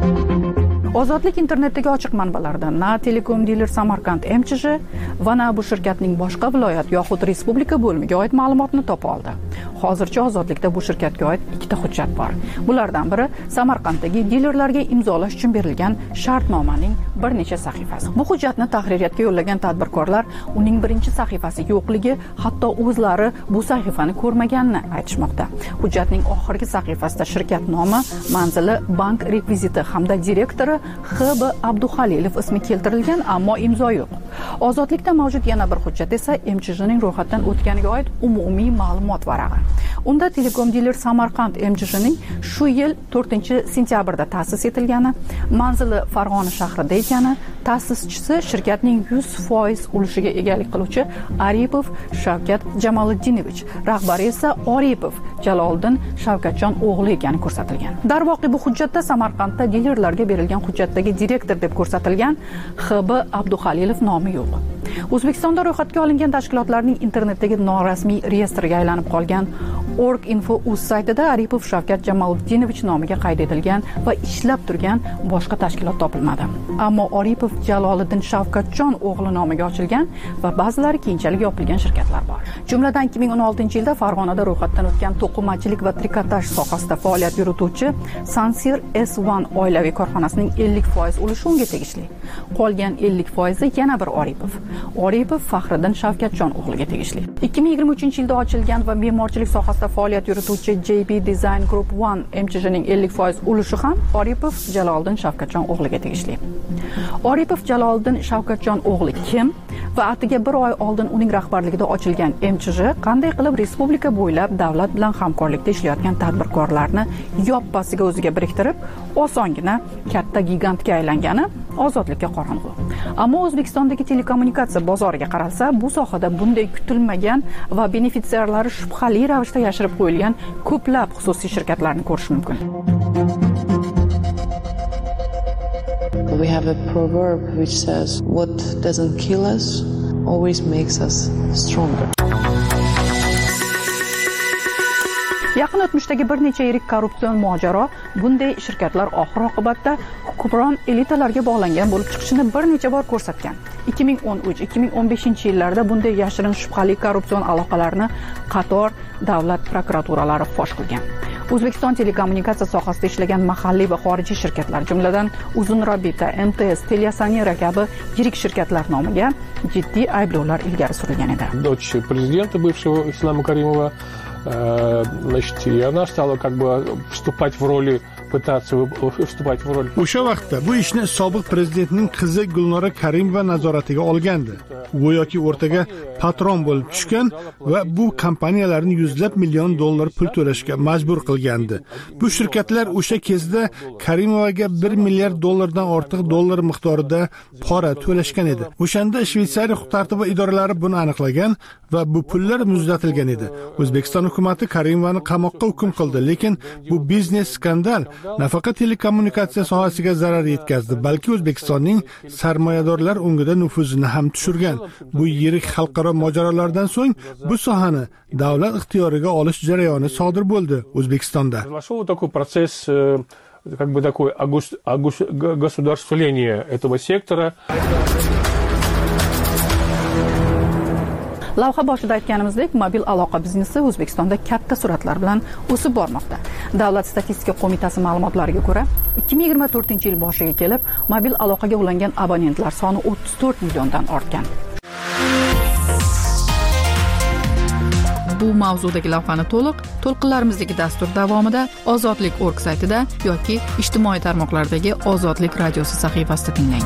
Ozodlik internetdagi ochiq manbalarda na Telekom Dealer Samarqand MCJ va na bu shirkatning boshqa viloyat yoxud respublika bo'limiga oid ma'lumotni topa oldi. Hozircha Ozodlikda bu shirkatga oid ikkita hujjat bor. Bulardan biri Samarqanddagi dilerlarga imzolash uchun berilgan shartnomaning bir necha sahifasi. Bu hujjatni tahririyatga yo'llagan tadbirkorlar uning birinchi sahifasi yo'qligi, hatto o'zlari bu sahifani ko'rmaganini aytishmoqda. Hujjatning oxirgi sahifasida shirkat nomi, manzili, bank rekviziti hamda direktori X.B. Abduhalilov ismi keltirilgan, ammo imzo yo'q. Ozodlikda mavjud yana bir hujjat esa MCJning ro'yxatdan o'tganiga oid umumiy ma'lumot varag'i. Unda Telekom Dealer Samarqand MCJning shu yil 4-sentyabrda ta'sis etilgani, manzili Farg'ona shahrida ekani, ta'sischisi shirkatning 100% ulushiga egalik qiluvchi Aripov Shavkat Jamoliddinov, rahbari esa Oripov Jaloliddin Shavkatjon o'g'li ekani ko'rsatilgan. Darvoqe bu hujjatda Samarqandda dilerlarga berilgan hujjatdagi direktor deb ko'rsatilgan X.B. Abduhalilov nomi yo'q. O'zbekistonda ro'yxatga olingan tashkilotlarning internetdagi norasmiy reyestriga aylanib qolgan Org.info.uz saytida Aripov Shavkat Jamoliddinov nomiga qayd etilgan va ishlab turgan boshqa tashkilot topilmadi. Ammo Oripov Jaloliddin Shavkatjon o'g'li nomiga ochilgan va ba'zilari keyinchalik yopilgan shirkatlar bor. Jumladan 2016-yilda Farg'onada ro'yxatdan o'tgan to'qimachilik va trikotaj sohasida faoliyat yurituvchi Sansir S1 oilaviy korxonasining 50% ulushi unga tegishli. Qolgan 50% yana bir Oripov Faxriddin Shavkatjon o'g'liga tegishli. 2023-yilda ochilgan va me'morchilik sohasida faoliyat yurituvchi JB Design Group 1 MCJning 50% ulushi ham Oripov Jaloliddin Shavkatjon o'g'liga tegishli. Oripov Jaloliddin Shavkatjon o'g'li kim va atiga bir oy oldin uning rahbarligida ochilgan MCJ qanday qilib respublika bo'ylab davlat bilan hamkorlikda ishlayotgan tadbirkorlarni yoppasiga o'ziga biriktirib, osongina katta gigantga aylangani Ozodlikka qorong'u. Ammo O'zbekistondagi telekommunikatsiya bozoriga qaralsa, bu sohada bunday kutilmagan va benefitsiarlari shubhali ravishda yashirib qo'yilgan ko'plab xususiy shirkatlarni ko'rish mumkin. We have a proverb which says, what doesn't kill us always makes us stronger. Yaqin o'tmishdagi bir necha yirik korrupsion mojaro bunday shirkatlar oxir-oqibatda hukmron elitalarga bog'langan bo'lib chiqishini bir necha bor ko'rsatgan. 2013-2015 yillarda bunday yashirin shubhali korrupsion aloqalarni qator davlat prokuraturalari fosh qilgan. O'zbekiston telekommunikatsiya sohasida ishlagan mahalliy va xorijiy shirkatlar, jumladan Uzunrabita, MTS, Teliasanera kabi yirik shirkatlar nomiga jiddiy ayblovlar ilgari surilgan edi. Дочь президента бывшего Ислама Каримова, значит, и она стала как бы вступать в роли O'sha vaqtda bu ishni sobiq prezidentning qizi Gulnora Karimova nazoratiga olgandi. Go'yoki o'rtaga patron bo'lib tushgan va bu kompaniyalarni $100 million pul to'lashga majbur qilgandi. Bu shirkatlar o'sha kezda Karimovaga $1 milliard dan ortiq dollar miqdorida pora to'lashgan edi. O'shanda Shveysariya huquq-tartibot idoralari buni aniqlagan va bu pullar muzlatilgan edi. O'zbekiston hukumatı Karimovani qamoqqa hukm qildi, lekin bu biznes skandal nafaqat telekommunikatsiya sohasiga zarar yetkazdi, balki O'zbekistonning sarmoyadorlar ungida nufuzini ham tushirgan. Bu yirik xalqaro mojarolardan so'ng bu sohani davlat ixtiyoriga olish jarayoni sodir bo'ldi O'zbekistonda. Произошел такой процесс, как бы такое государствление этого сектора. Lavha boshida aytganimizdek, mobil aloqa biznesi O'zbekistonda katta sur'atlar bilan o'sib bormoqda. Davlat statistika qo'mitasi ma'lumotlariga ko'ra, 2024-yil boshiga kelib, mobil aloqaga ulangan abonentlar soni 34 milliondan ortgan. Bu mavzudagi lavhani to'lqinlarimizdagi dastur davomida ozodlik.org saytida yoki ijtimoiy tarmoqlardagi Ozodlik radiosi sahifasida tinglang.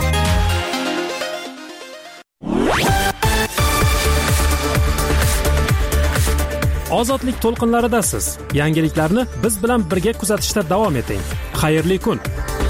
Ozodlik to'lqinlaridasiz. Yangiliklarni biz bilan birga kuzatishda davom eting. Xayrli kun.